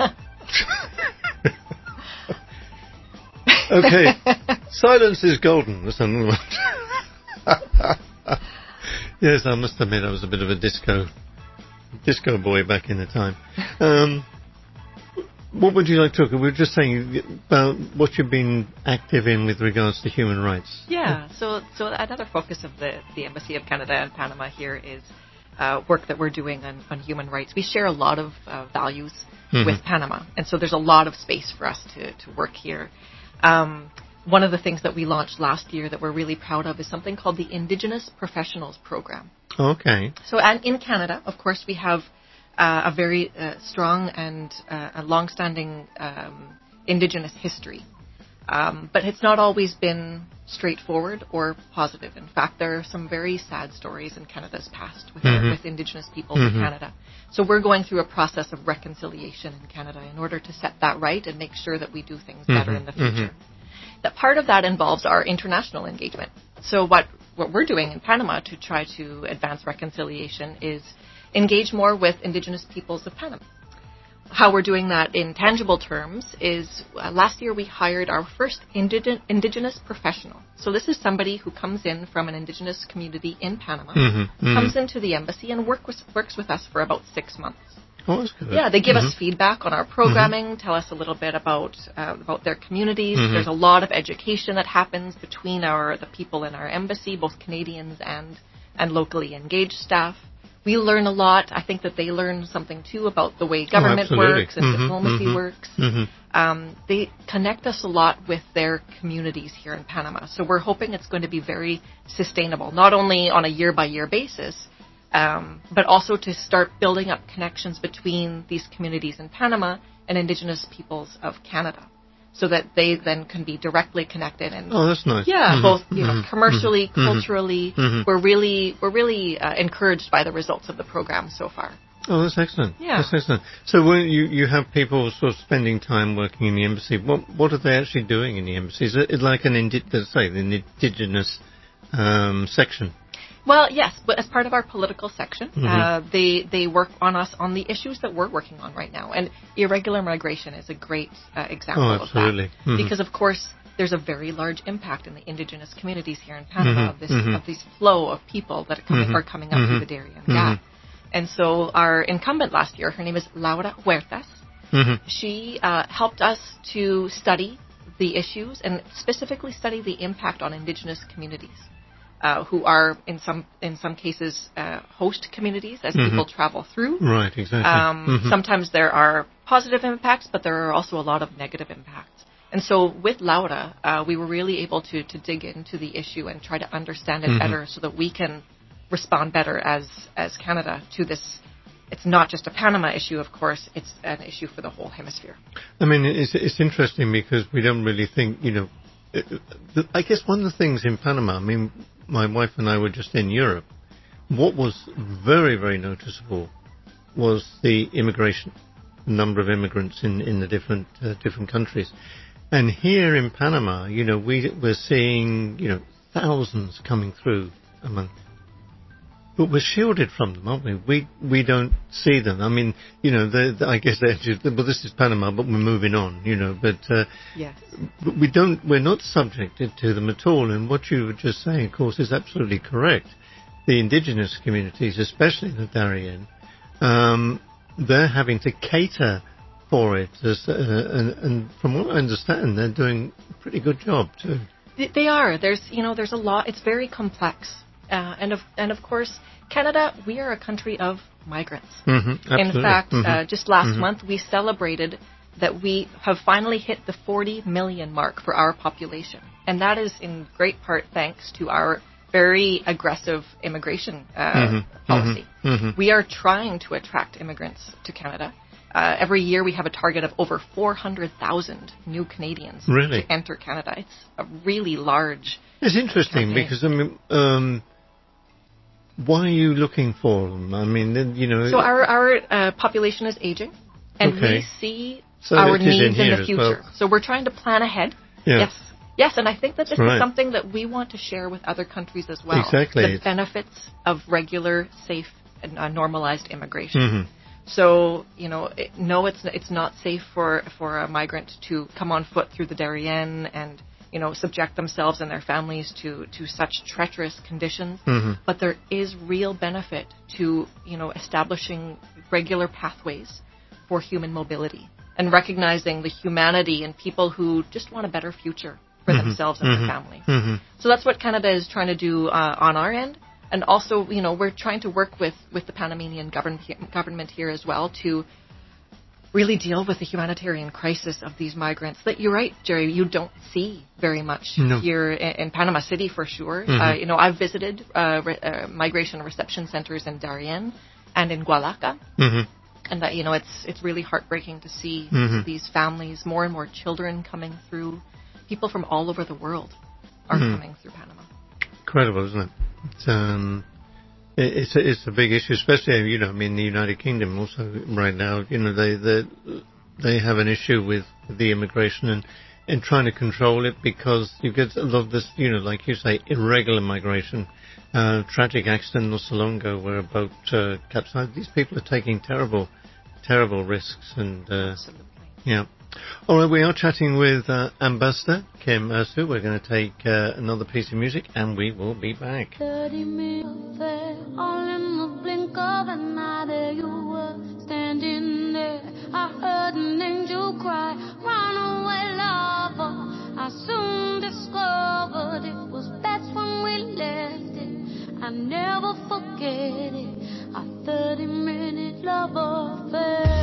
Okay. Silence is golden. That's another one. Yes, I must admit I was a bit of a disco boy back in the time. What would you like to talk about? We were just saying about what you've been active in with regards to human rights. Yeah, so another focus of the Embassy of Canada and Panama here is work that we're doing on human rights. We share a lot of values with Panama, and so there's a lot of space for us to work here. One of the things that we launched last year that we're really proud of is something called the Indigenous Professionals Program. Okay. So and in Canada, of course, we have a very strong and a long-standing Indigenous history. But it's not always been straightforward or positive. In fact, there are some very sad stories in Canada's past with Indigenous peoples in Canada. So we're going through a process of reconciliation in Canada in order to set that right and make sure that we do things better in the future. That part of that involves our international engagement. So what we're doing in Panama to try to advance reconciliation is engage more with Indigenous peoples of Panama. How we're doing that in tangible terms is last year we hired our first Indigenous professional. So this is somebody who comes in from an Indigenous community in Panama, comes into the embassy and works with us for about 6 months. Oh, that's good. Yeah, they give us feedback on our programming, tell us a little bit about their communities. There's a lot of education that happens between the people in our embassy, both Canadians and locally engaged staff. We learn a lot. I think that they learn something, too, about the way government works and diplomacy works. They connect us a lot with their communities here in Panama. So we're hoping it's going to be very sustainable, not only on a year-by-year basis, but also to start building up connections between these communities in Panama and Indigenous peoples of Canada, so that they then can be directly connected. And that's nice. Yeah, both commercially, culturally. We're really encouraged by the results of the program so far. Oh, that's excellent. Yeah. That's excellent. So when you have people sort of spending time working in the embassy, what are they actually doing in the embassy? Is it like an indigenous section? Well, yes, but as part of our political section, they work on us on the issues that we're working on right now. And irregular migration is a great example of that. Because, of course, there's a very large impact in the Indigenous communities here in Panama of this flow of people that are coming up through the Darien Gap. And so our incumbent last year, her name is Laura Huertas. She helped us to study the issues and specifically study the impact on Indigenous communities. Who are in some cases host communities as people travel through. Right, exactly. Sometimes there are positive impacts, but there are also a lot of negative impacts. And so with Laura, we were really able to dig into the issue and try to understand it better so that we can respond better as Canada to this. It's not just a Panama issue, of course. It's an issue for the whole hemisphere. I mean, it's interesting because we don't really think, I guess one of the things in Panama, I mean, my wife and I were just in Europe. What was very, very noticeable was the immigration, number of immigrants in the different countries. And here in Panama, we're seeing, thousands coming through a month. But we're shielded from them, aren't we? We don't see them. I mean, I guess they're just, well, this is Panama, but we're moving on, but yes. But we're not subjected to them at all. And what you were just saying, of course, is absolutely correct. The indigenous communities, especially the Darien, they're having to cater for it, and from what I understand, they're doing a pretty good job too. They are. There's a lot. It's very complex. And of course, Canada, we are a country of migrants. In fact, just last month, we celebrated that we have finally hit the 40 million mark for our population. And that is in great part thanks to our very aggressive immigration policy. We are trying to attract immigrants to Canada. Every year we have a target of over 400,000 new Canadians to enter Canada. It's a really large It's interesting campaign. because, I mean, why are you looking for them? I mean, So our population is aging, and we see our needs in the future. Well. So we're trying to plan ahead. Yeah. Yes. Yes, and I think that this Right. is something that we want to share with other countries as well. Exactly. The benefits of regular, safe, and normalized immigration. Mhm. So, no, it's not safe for a migrant to come on foot through the Darien and, subject themselves and their families to such treacherous conditions. Mhm. But there is real benefit to, establishing regular pathways for human mobility and recognizing the humanity in people who just want a better future for Mhm. themselves and Mhm. their families. Mhm. So that's what Canada is trying to do on our end. And also, we're trying to work with the Panamanian government here as well to really deal with the humanitarian crisis of these migrants that, you're right, Jerry, you don't see very much No. here in Panama City for sure. Mhm. I've visited migration reception centers in Darien and in Gualaca. Mhm. And that, it's really heartbreaking to see Mhm. these families, more and more children coming through. People from all over the world are Mhm. coming through Panama. Incredible, isn't it? It's a big issue, especially in the United Kingdom. Also, right now, they have an issue with the immigration and trying to control it because you get a lot of this, like you say, irregular migration. Tragic accident not so long ago where a boat capsized. These people are taking terrible risks and Absolutely. yeah. All right, we are chatting with Ambassador Kim Ursu. We're going to take another piece of music and we will be back. 30 minutes there, all in the blink of an eye. There you were, standing there. I heard an angel cry, run away, lover. I soon discovered it was best when we left it. I never forget it, a 30-minute love affair.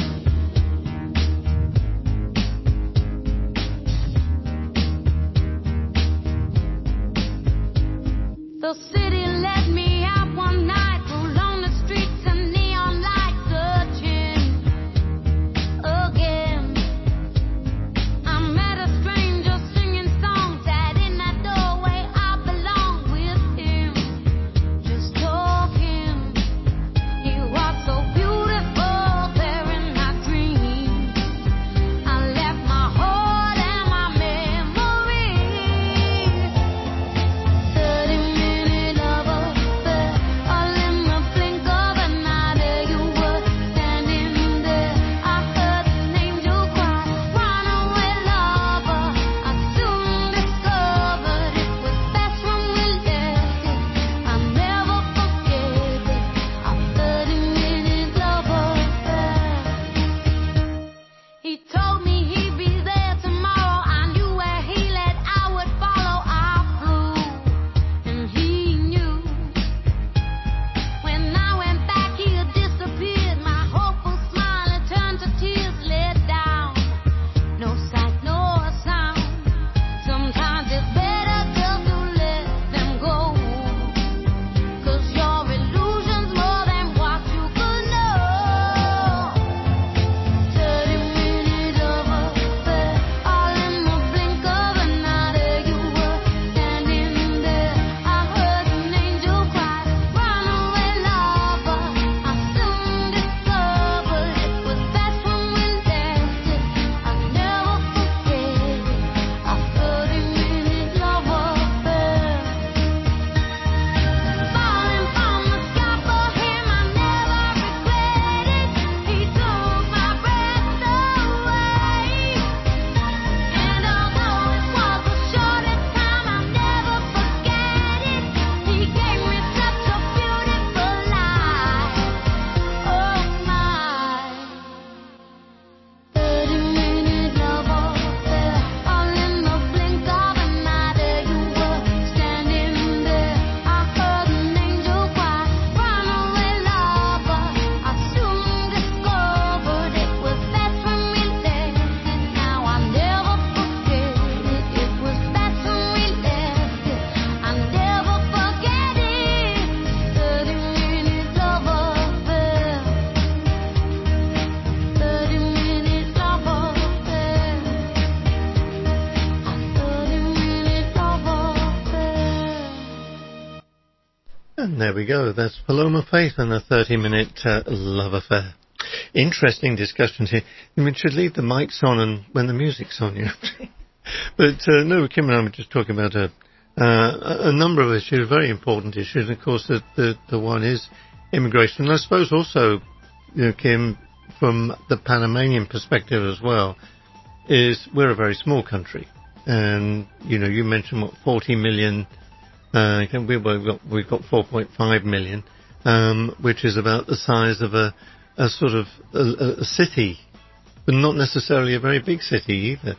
The city let me out one night, through lonely streets and neon lights, searching again. I met a stranger singing songs, that in that doorway I belong with him, just talking. He was so beautiful there in my dreams. I left my heart and my memories. 30-minute love affair, all in the blink of an eye. There you were, standing there. I heard an angel cry, run away, lover. I soon discovered it was best when we left it. I never forget it, a 30-minute love affair. He told me he'd be there tomorrow. I knew where he led, I would follow. I flew, and he knew. When I went back, he had disappeared. My hopeful smile had turned to tears, let down. No sight, no sound. Sometimes it's better just to let them go. 'Cause your illusion's more than what you could know. 30-minute love affair, all in the blink of an eye. There you were, standing there. I heard an angel cry, run away, lover. I soon discovered it was best when we left it. I never forget it, a 30-minute love affair. Falling from the sky for him, I never regret it. He took my breath away. And although it was the shortest time, I'll never forget it. He gave me such a beautiful life. Oh my, 30-minute love affair, all in the blink of an eye. There you were, standing there. I heard an angel cry, run away, lover. I soon discovered it was best when we left it. Now I'll never forget it. It was best when we left it. I'll never forget it. 30-minute love affair. 30-minute love affair. A 30-minute love affair. And there we go. That's Paloma Faith and a 30-minute love affair. Interesting discussions here. We should leave the mics on and when the music's on, But no, Kim and I were just talking about a number of issues, very important issues. And of course, the one is immigration. And I suppose also, Kim, from the Panamanian perspective as well, is we're a very small country. And, you mentioned, 40 million, we've got 4.5 million, which is about the size of a sort of a city, but not necessarily a very big city either.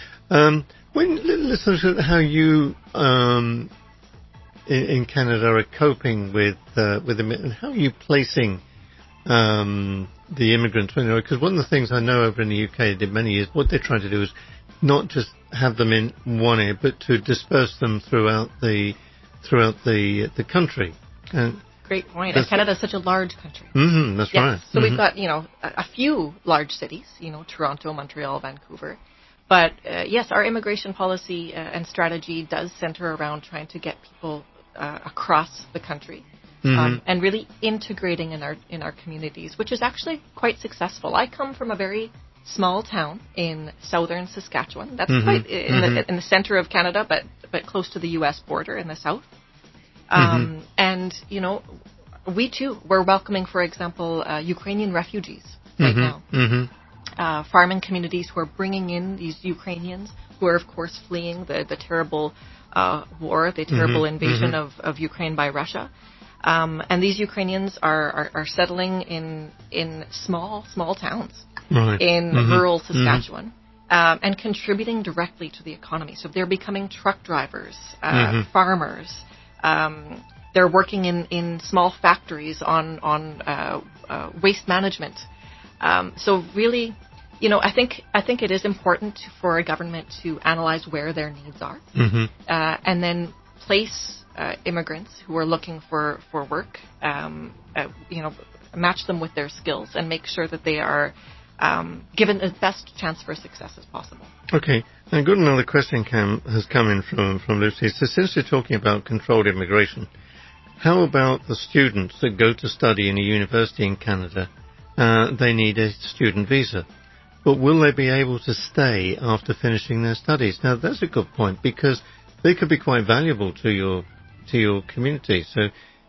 Let's look at how you in Canada are coping with them. How are you placing the immigrants? Because one of the things I know over in the UK they did many years, what they're trying to do is not just have them in one area, but to disperse them throughout the country. Great point. And Canada is such a large country. That's right. So we've got, a few large cities, Toronto, Montreal, Vancouver. But yes, our immigration policy and strategy does center around trying to get people across the country and really integrating in our communities, which is actually quite successful. I come from a very small town in southern Saskatchewan. That's quite in the center of Canada, but close to the U.S. border in the south. And, we too, we're welcoming, for example, Ukrainian refugees right now. Farming communities who are bringing in these Ukrainians who are, of course, fleeing the terrible war, the terrible invasion of Ukraine by Russia. And these Ukrainians are settling in small towns in rural Saskatchewan and contributing directly to the economy. So they're becoming truck drivers, farmers. They're working in small factories on waste management. So really, I think it is important for a government to analyze where their needs are, and then place immigrants who are looking for work, match them with their skills and make sure that they are given the best chance for success as possible. Okay. Now, got another question has come in from Lucy. So since you're talking about controlled immigration, how about the students that go to study in a university in Canada? They need a student visa. But will they be able to stay after finishing their studies? Now, that's a good point, because they could be quite valuable to your community. So,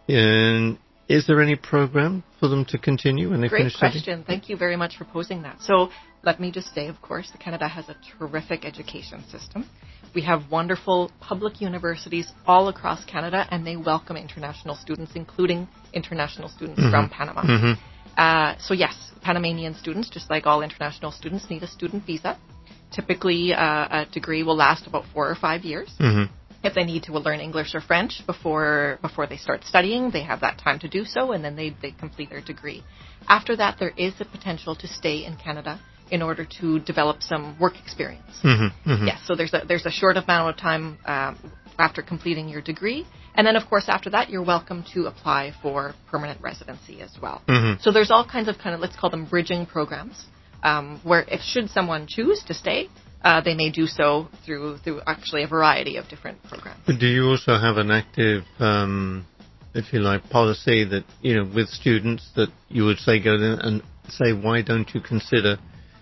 is there any program for them to continue when they finish studying? Great question. Thank you very much for posing that. So, let me just say, of course, that Canada has a terrific education system. We have wonderful public universities all across Canada, and they welcome international students, including international students from Panama. So yes, Panamanian students, just like all international students, need a student visa. Typically, a degree will last about 4 or 5 years. If they need to learn English or French before they start studying, they have that time to do so, and then they complete their degree. After that, there is the potential to stay in Canada in order to develop some work experience. Yes, so there's a short amount of time after completing your degree. And then, of course, after that, you're welcome to apply for permanent residency as well. So there's all kinds of let's call them bridging programs, where should someone choose to stay, they may do so through actually a variety of different programs. But do you also have an active, if you like, policy that, with students that you would say go in and say, why don't you consider,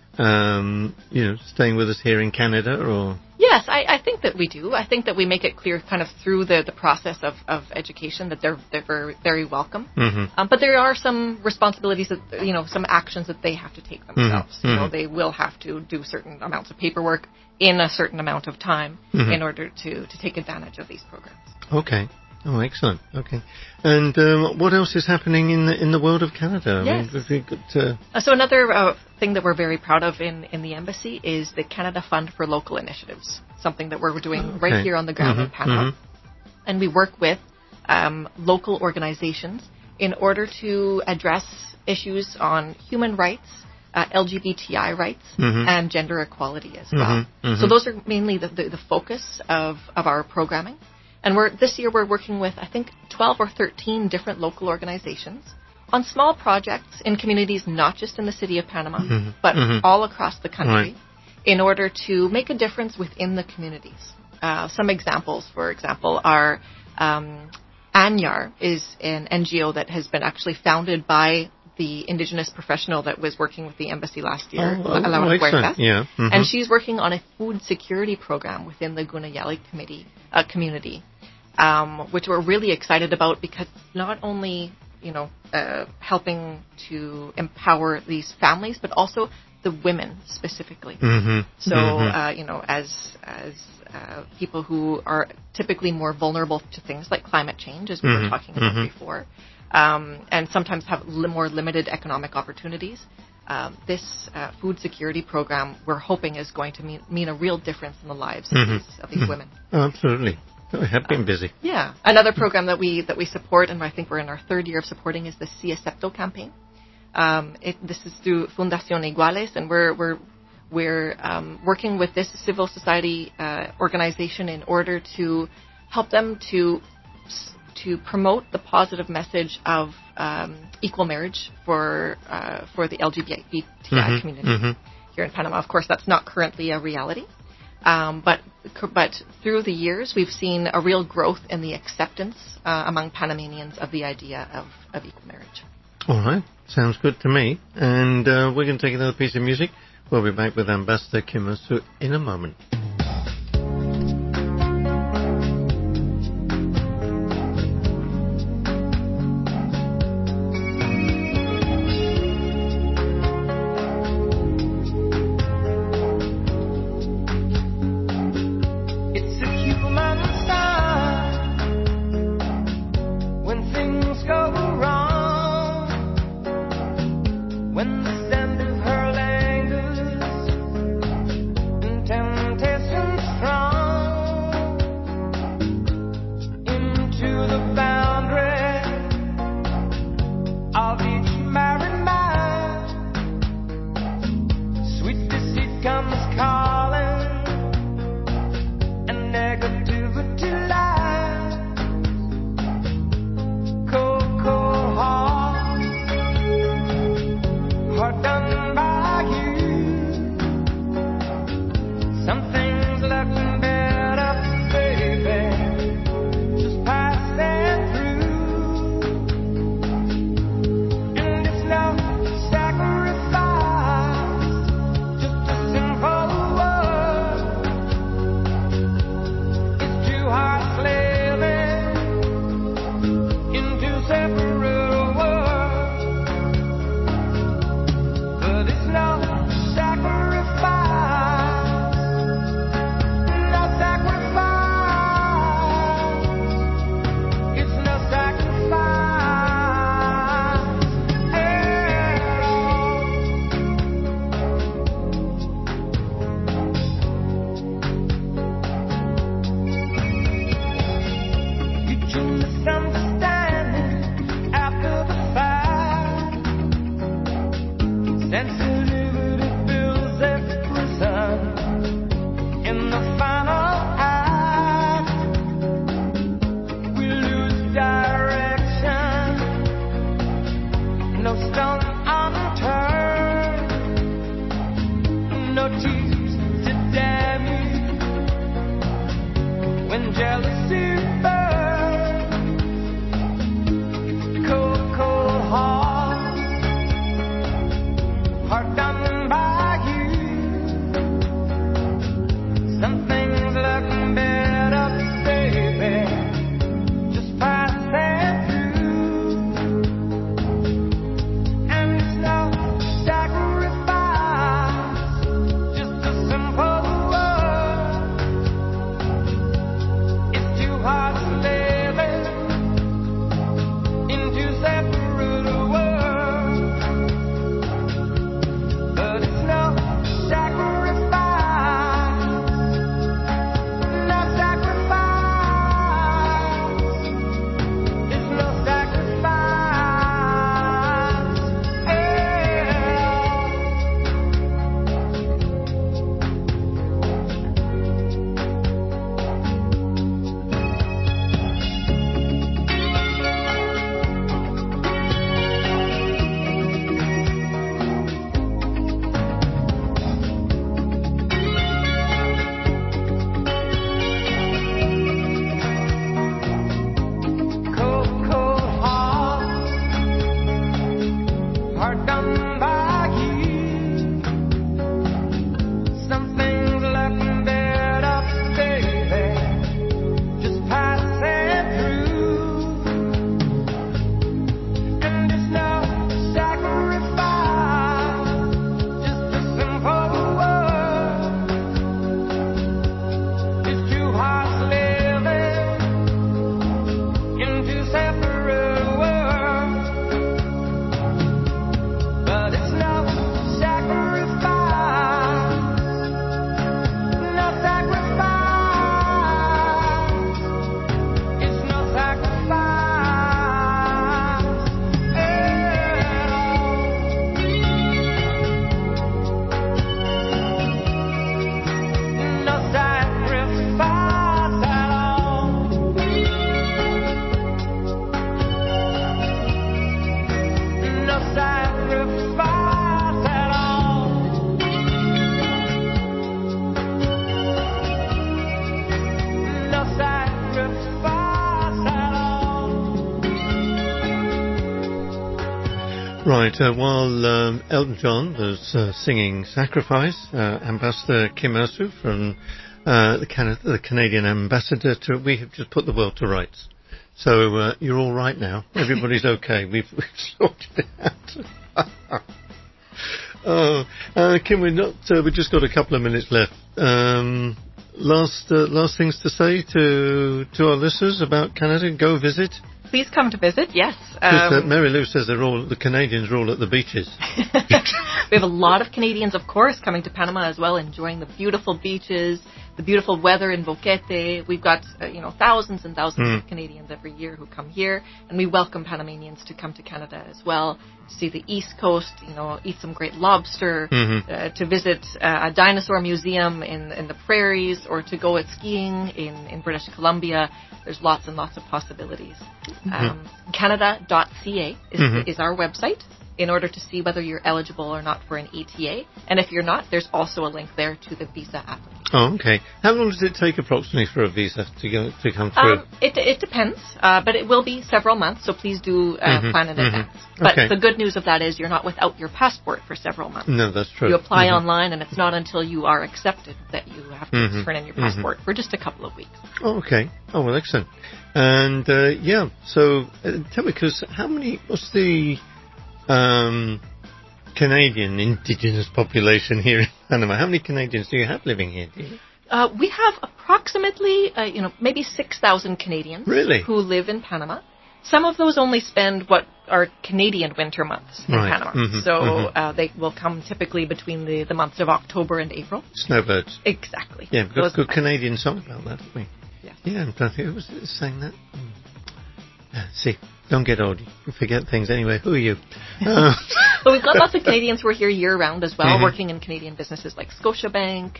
staying with us here in Canada, or? Yes, I think that we do. I think that we make it clear kind of through the process of education that they're very, very welcome. But there are some responsibilities that, some actions that they have to take themselves. They will have to do certain amounts of paperwork in a certain amount of time in order to take advantage of these programs. Okay. Oh, excellent. Okay. And what else is happening in the world of Canada? Yes. I mean, So another thing that we're very proud of in the embassy is the Canada Fund for Local Initiatives, something that we're doing right here on the ground in Panama. And we work with local organizations in order to address issues on human rights, LGBTI rights, and gender equality as well. So those are mainly the focus of our programming. And this year we're working with, I think, 12 or 13 different local organizations on small projects in communities, not just in the city of Panama, but all across the country, in order to make a difference within the communities. Some examples, for example, are ANYAR is an NGO that has been actually founded by the indigenous professional that was working with the embassy last year, Laura Huertas. Yeah. Mm-hmm. And she's working on a food security program within the Gunayali community, which we're really excited about because not only, helping to empower these families, but also the women specifically. Mm-hmm. So, as people who are typically more vulnerable to things like climate change, as we were talking about before, and sometimes have more limited economic opportunities, this food security program, we're hoping, is going to mean a real difference in the lives of these women. Oh, absolutely. We have been busy. Yeah. Another program that we support, and I think we're in our third year of supporting, is the Si Acepto campaign. This is through Fundación Iguales, and we're working with this civil society organization in order to help them to promote the positive message of equal marriage for the LGBTI community here in Panama. Of course, that's not currently a reality, but through the years, we've seen a real growth in the acceptance among Panamanians of the idea of equal marriage. All right. Sounds good to me. And we're going to take another piece of music. We'll be back with Ambassador Kim Osu in a moment. It's a human sign when things go wrong, when the scent of her lingers and temptation strong into the boundary of each married man. Sweet deceit comes calling and negativity lies. Cold, cold heart done by you. Some things looking better, baby, just passing through. And it's no sacrifice, just a simple word. It's two hearts living in two separate worlds. But it's no sacrifice, no sacrifice. It's no sacrifice at all. Did you misunderstanding after the fact? Sensitivity builds a prison in the final act. We lose direction, no stone unturned, no tears to damage when jealousy burns. It's cold, cold heart done by you. Some things look better, baby, just passing through. And it's no sacrifice, just a Right, while Elton John was singing Sacrifice, Ambassador Kim Il-soo from the Canadian ambassador we have just put the world to rights. So you're all right now. Everybody's okay. We've sorted it out. Kim, we've just got a couple of minutes left. Last things to say to our listeners about Canada. Go visit. Please come to visit. Yes. Mary Lou says the Canadians are all at the beaches. We have a lot of Canadians, of course, coming to Panama as well, enjoying the beautiful beaches, the beautiful weather in Boquete. We've got thousands and thousands of Canadians every year who come here, and we welcome Panamanians to come to Canada as well, to see the East Coast, eat some great lobster, to visit a dinosaur museum in the prairies, or to go skiing in British Columbia. There's lots and lots of possibilities. Canada.ca is our website, in order to see whether you're eligible or not for an ETA. And if you're not, there's also a link there to the visa application. Oh, okay. How long does it take approximately for a visa to come through? It depends, but it will be several months, so please do plan in advance. But the good news of that is you're not without your passport for several months. No, that's true. You apply online, and it's not until you are accepted that you have to turn in your passport for just a couple of weeks. Oh, okay. Oh, well, excellent. And, so tell me, what's the Canadian indigenous population here in Panama? How many Canadians do you have living here? We have approximately, maybe 6,000 Canadians who live in Panama. Some of those only spend what are Canadian winter months in Panama. So they will come typically between the months of October and April. Snowbirds. Exactly. Yeah, we've got a good Canadian song about that, haven't we? Yes. Yeah, I'm trying to think. Who was it saying that? See, don't get old. You forget things anyway. Who are you? But we've got lots of Canadians who are here year-round as well, working in Canadian businesses like Scotiabank,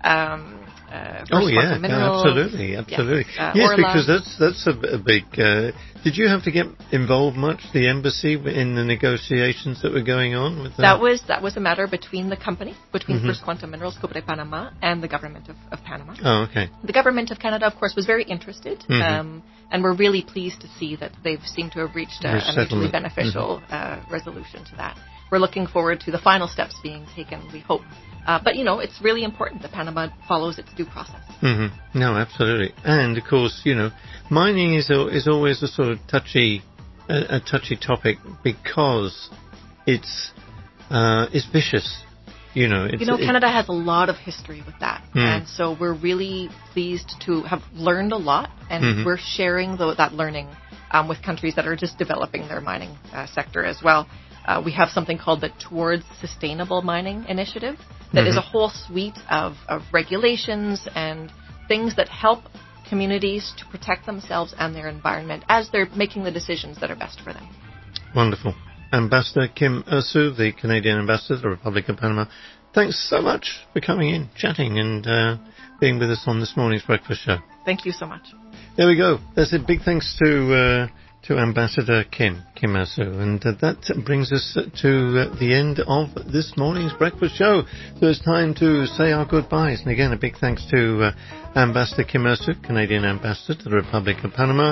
Minerals. Absolutely. Yes, because that's a big... did you have to get involved much, the embassy, in the negotiations that were going on with that? That was a matter between the company, between First Quantum Minerals, Cobre Panama, and the government of Panama. Oh, okay. The government of Canada, of course, was very interested, and we're really pleased to see that they've seemed to have reached a mutually beneficial resolution to that. We're looking forward to the final steps being taken, we hope. But, it's really important that Panama follows its due process. No, absolutely. And, of course, mining is always a sort of touchy topic because it's vicious. Canada has a lot of history with that. And so we're really pleased to have learned a lot, and we're sharing that learning with countries that are just developing their mining sector as well. We have something called the Towards Sustainable Mining Initiative that is a whole suite of regulations and things that help communities to protect themselves and their environment as they're making the decisions that are best for them. Wonderful. Ambassador Kim Il-soo, the Canadian ambassador to the Republic of Panama, thanks so much for coming in, chatting, and being with us on this morning's breakfast show. Thank you so much. There we go. There's a big thanks to Ambassador Kim Il-soo, and that brings us to the end of this morning's breakfast show. So it's time to say our goodbyes, and again a big thanks to Ambassador Kim Il-soo, Canadian ambassador to the Republic of Panama,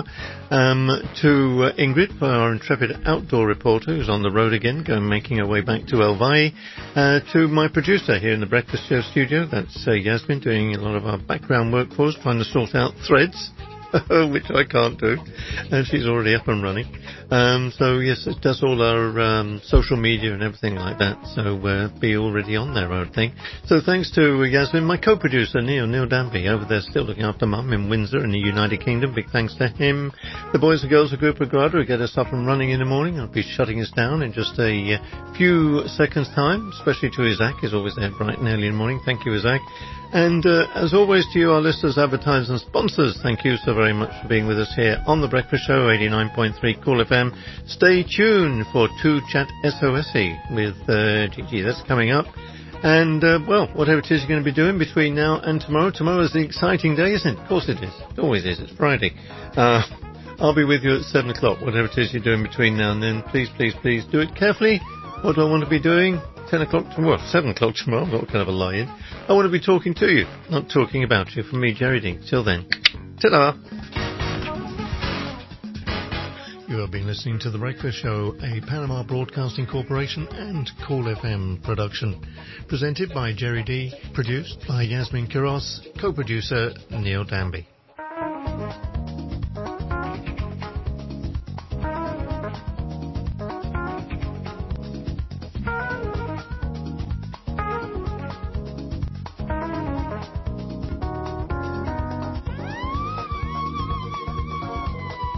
to Ingrid, our intrepid outdoor reporter who's on the road again, making her way back to El Valle, to my producer here in the breakfast show studio, that's Yasmin, doing a lot of our background work for us, trying to sort out threads. Which I can't do, and she's already up and running. So yes, it does all our social media and everything like that. So be already on there, I would think. So thanks to Yasmin, my co-producer Neil Danby over there, still looking after Mum in Windsor in the United Kingdom. Big thanks to him. The boys and girls of Group Agrada who get us up and running in the morning. I'll be shutting us down in just a few seconds' time. Especially to Isaac, he's always there bright and early in the morning. Thank you, Isaac. And as always to you, our listeners, advertisers and sponsors, thank you so very much for being with us here on The Breakfast Show, 89.3 Cool FM. Stay tuned for 2 Chat SOSE with Gigi. That's coming up. And, whatever it is you're going to be doing between now and tomorrow. Tomorrow's the exciting day, isn't it? Of course it is. It always is. It's Friday. I'll be with you at 7 o'clock, whatever it is you're doing between now and then. Please, please, please do it carefully. What do I want to be doing? 10 o'clock tomorrow, 7 o'clock tomorrow, I've got kind of a lie-in. I want to be talking to you, not talking about you. From me, Jerry D. Till then, ta-da! You have been listening to The Breakfast Show, a Panama Broadcasting Corporation and Cool FM production. Presented by Jerry D, produced by Yasmin Quiroz, co-producer Neil Danby.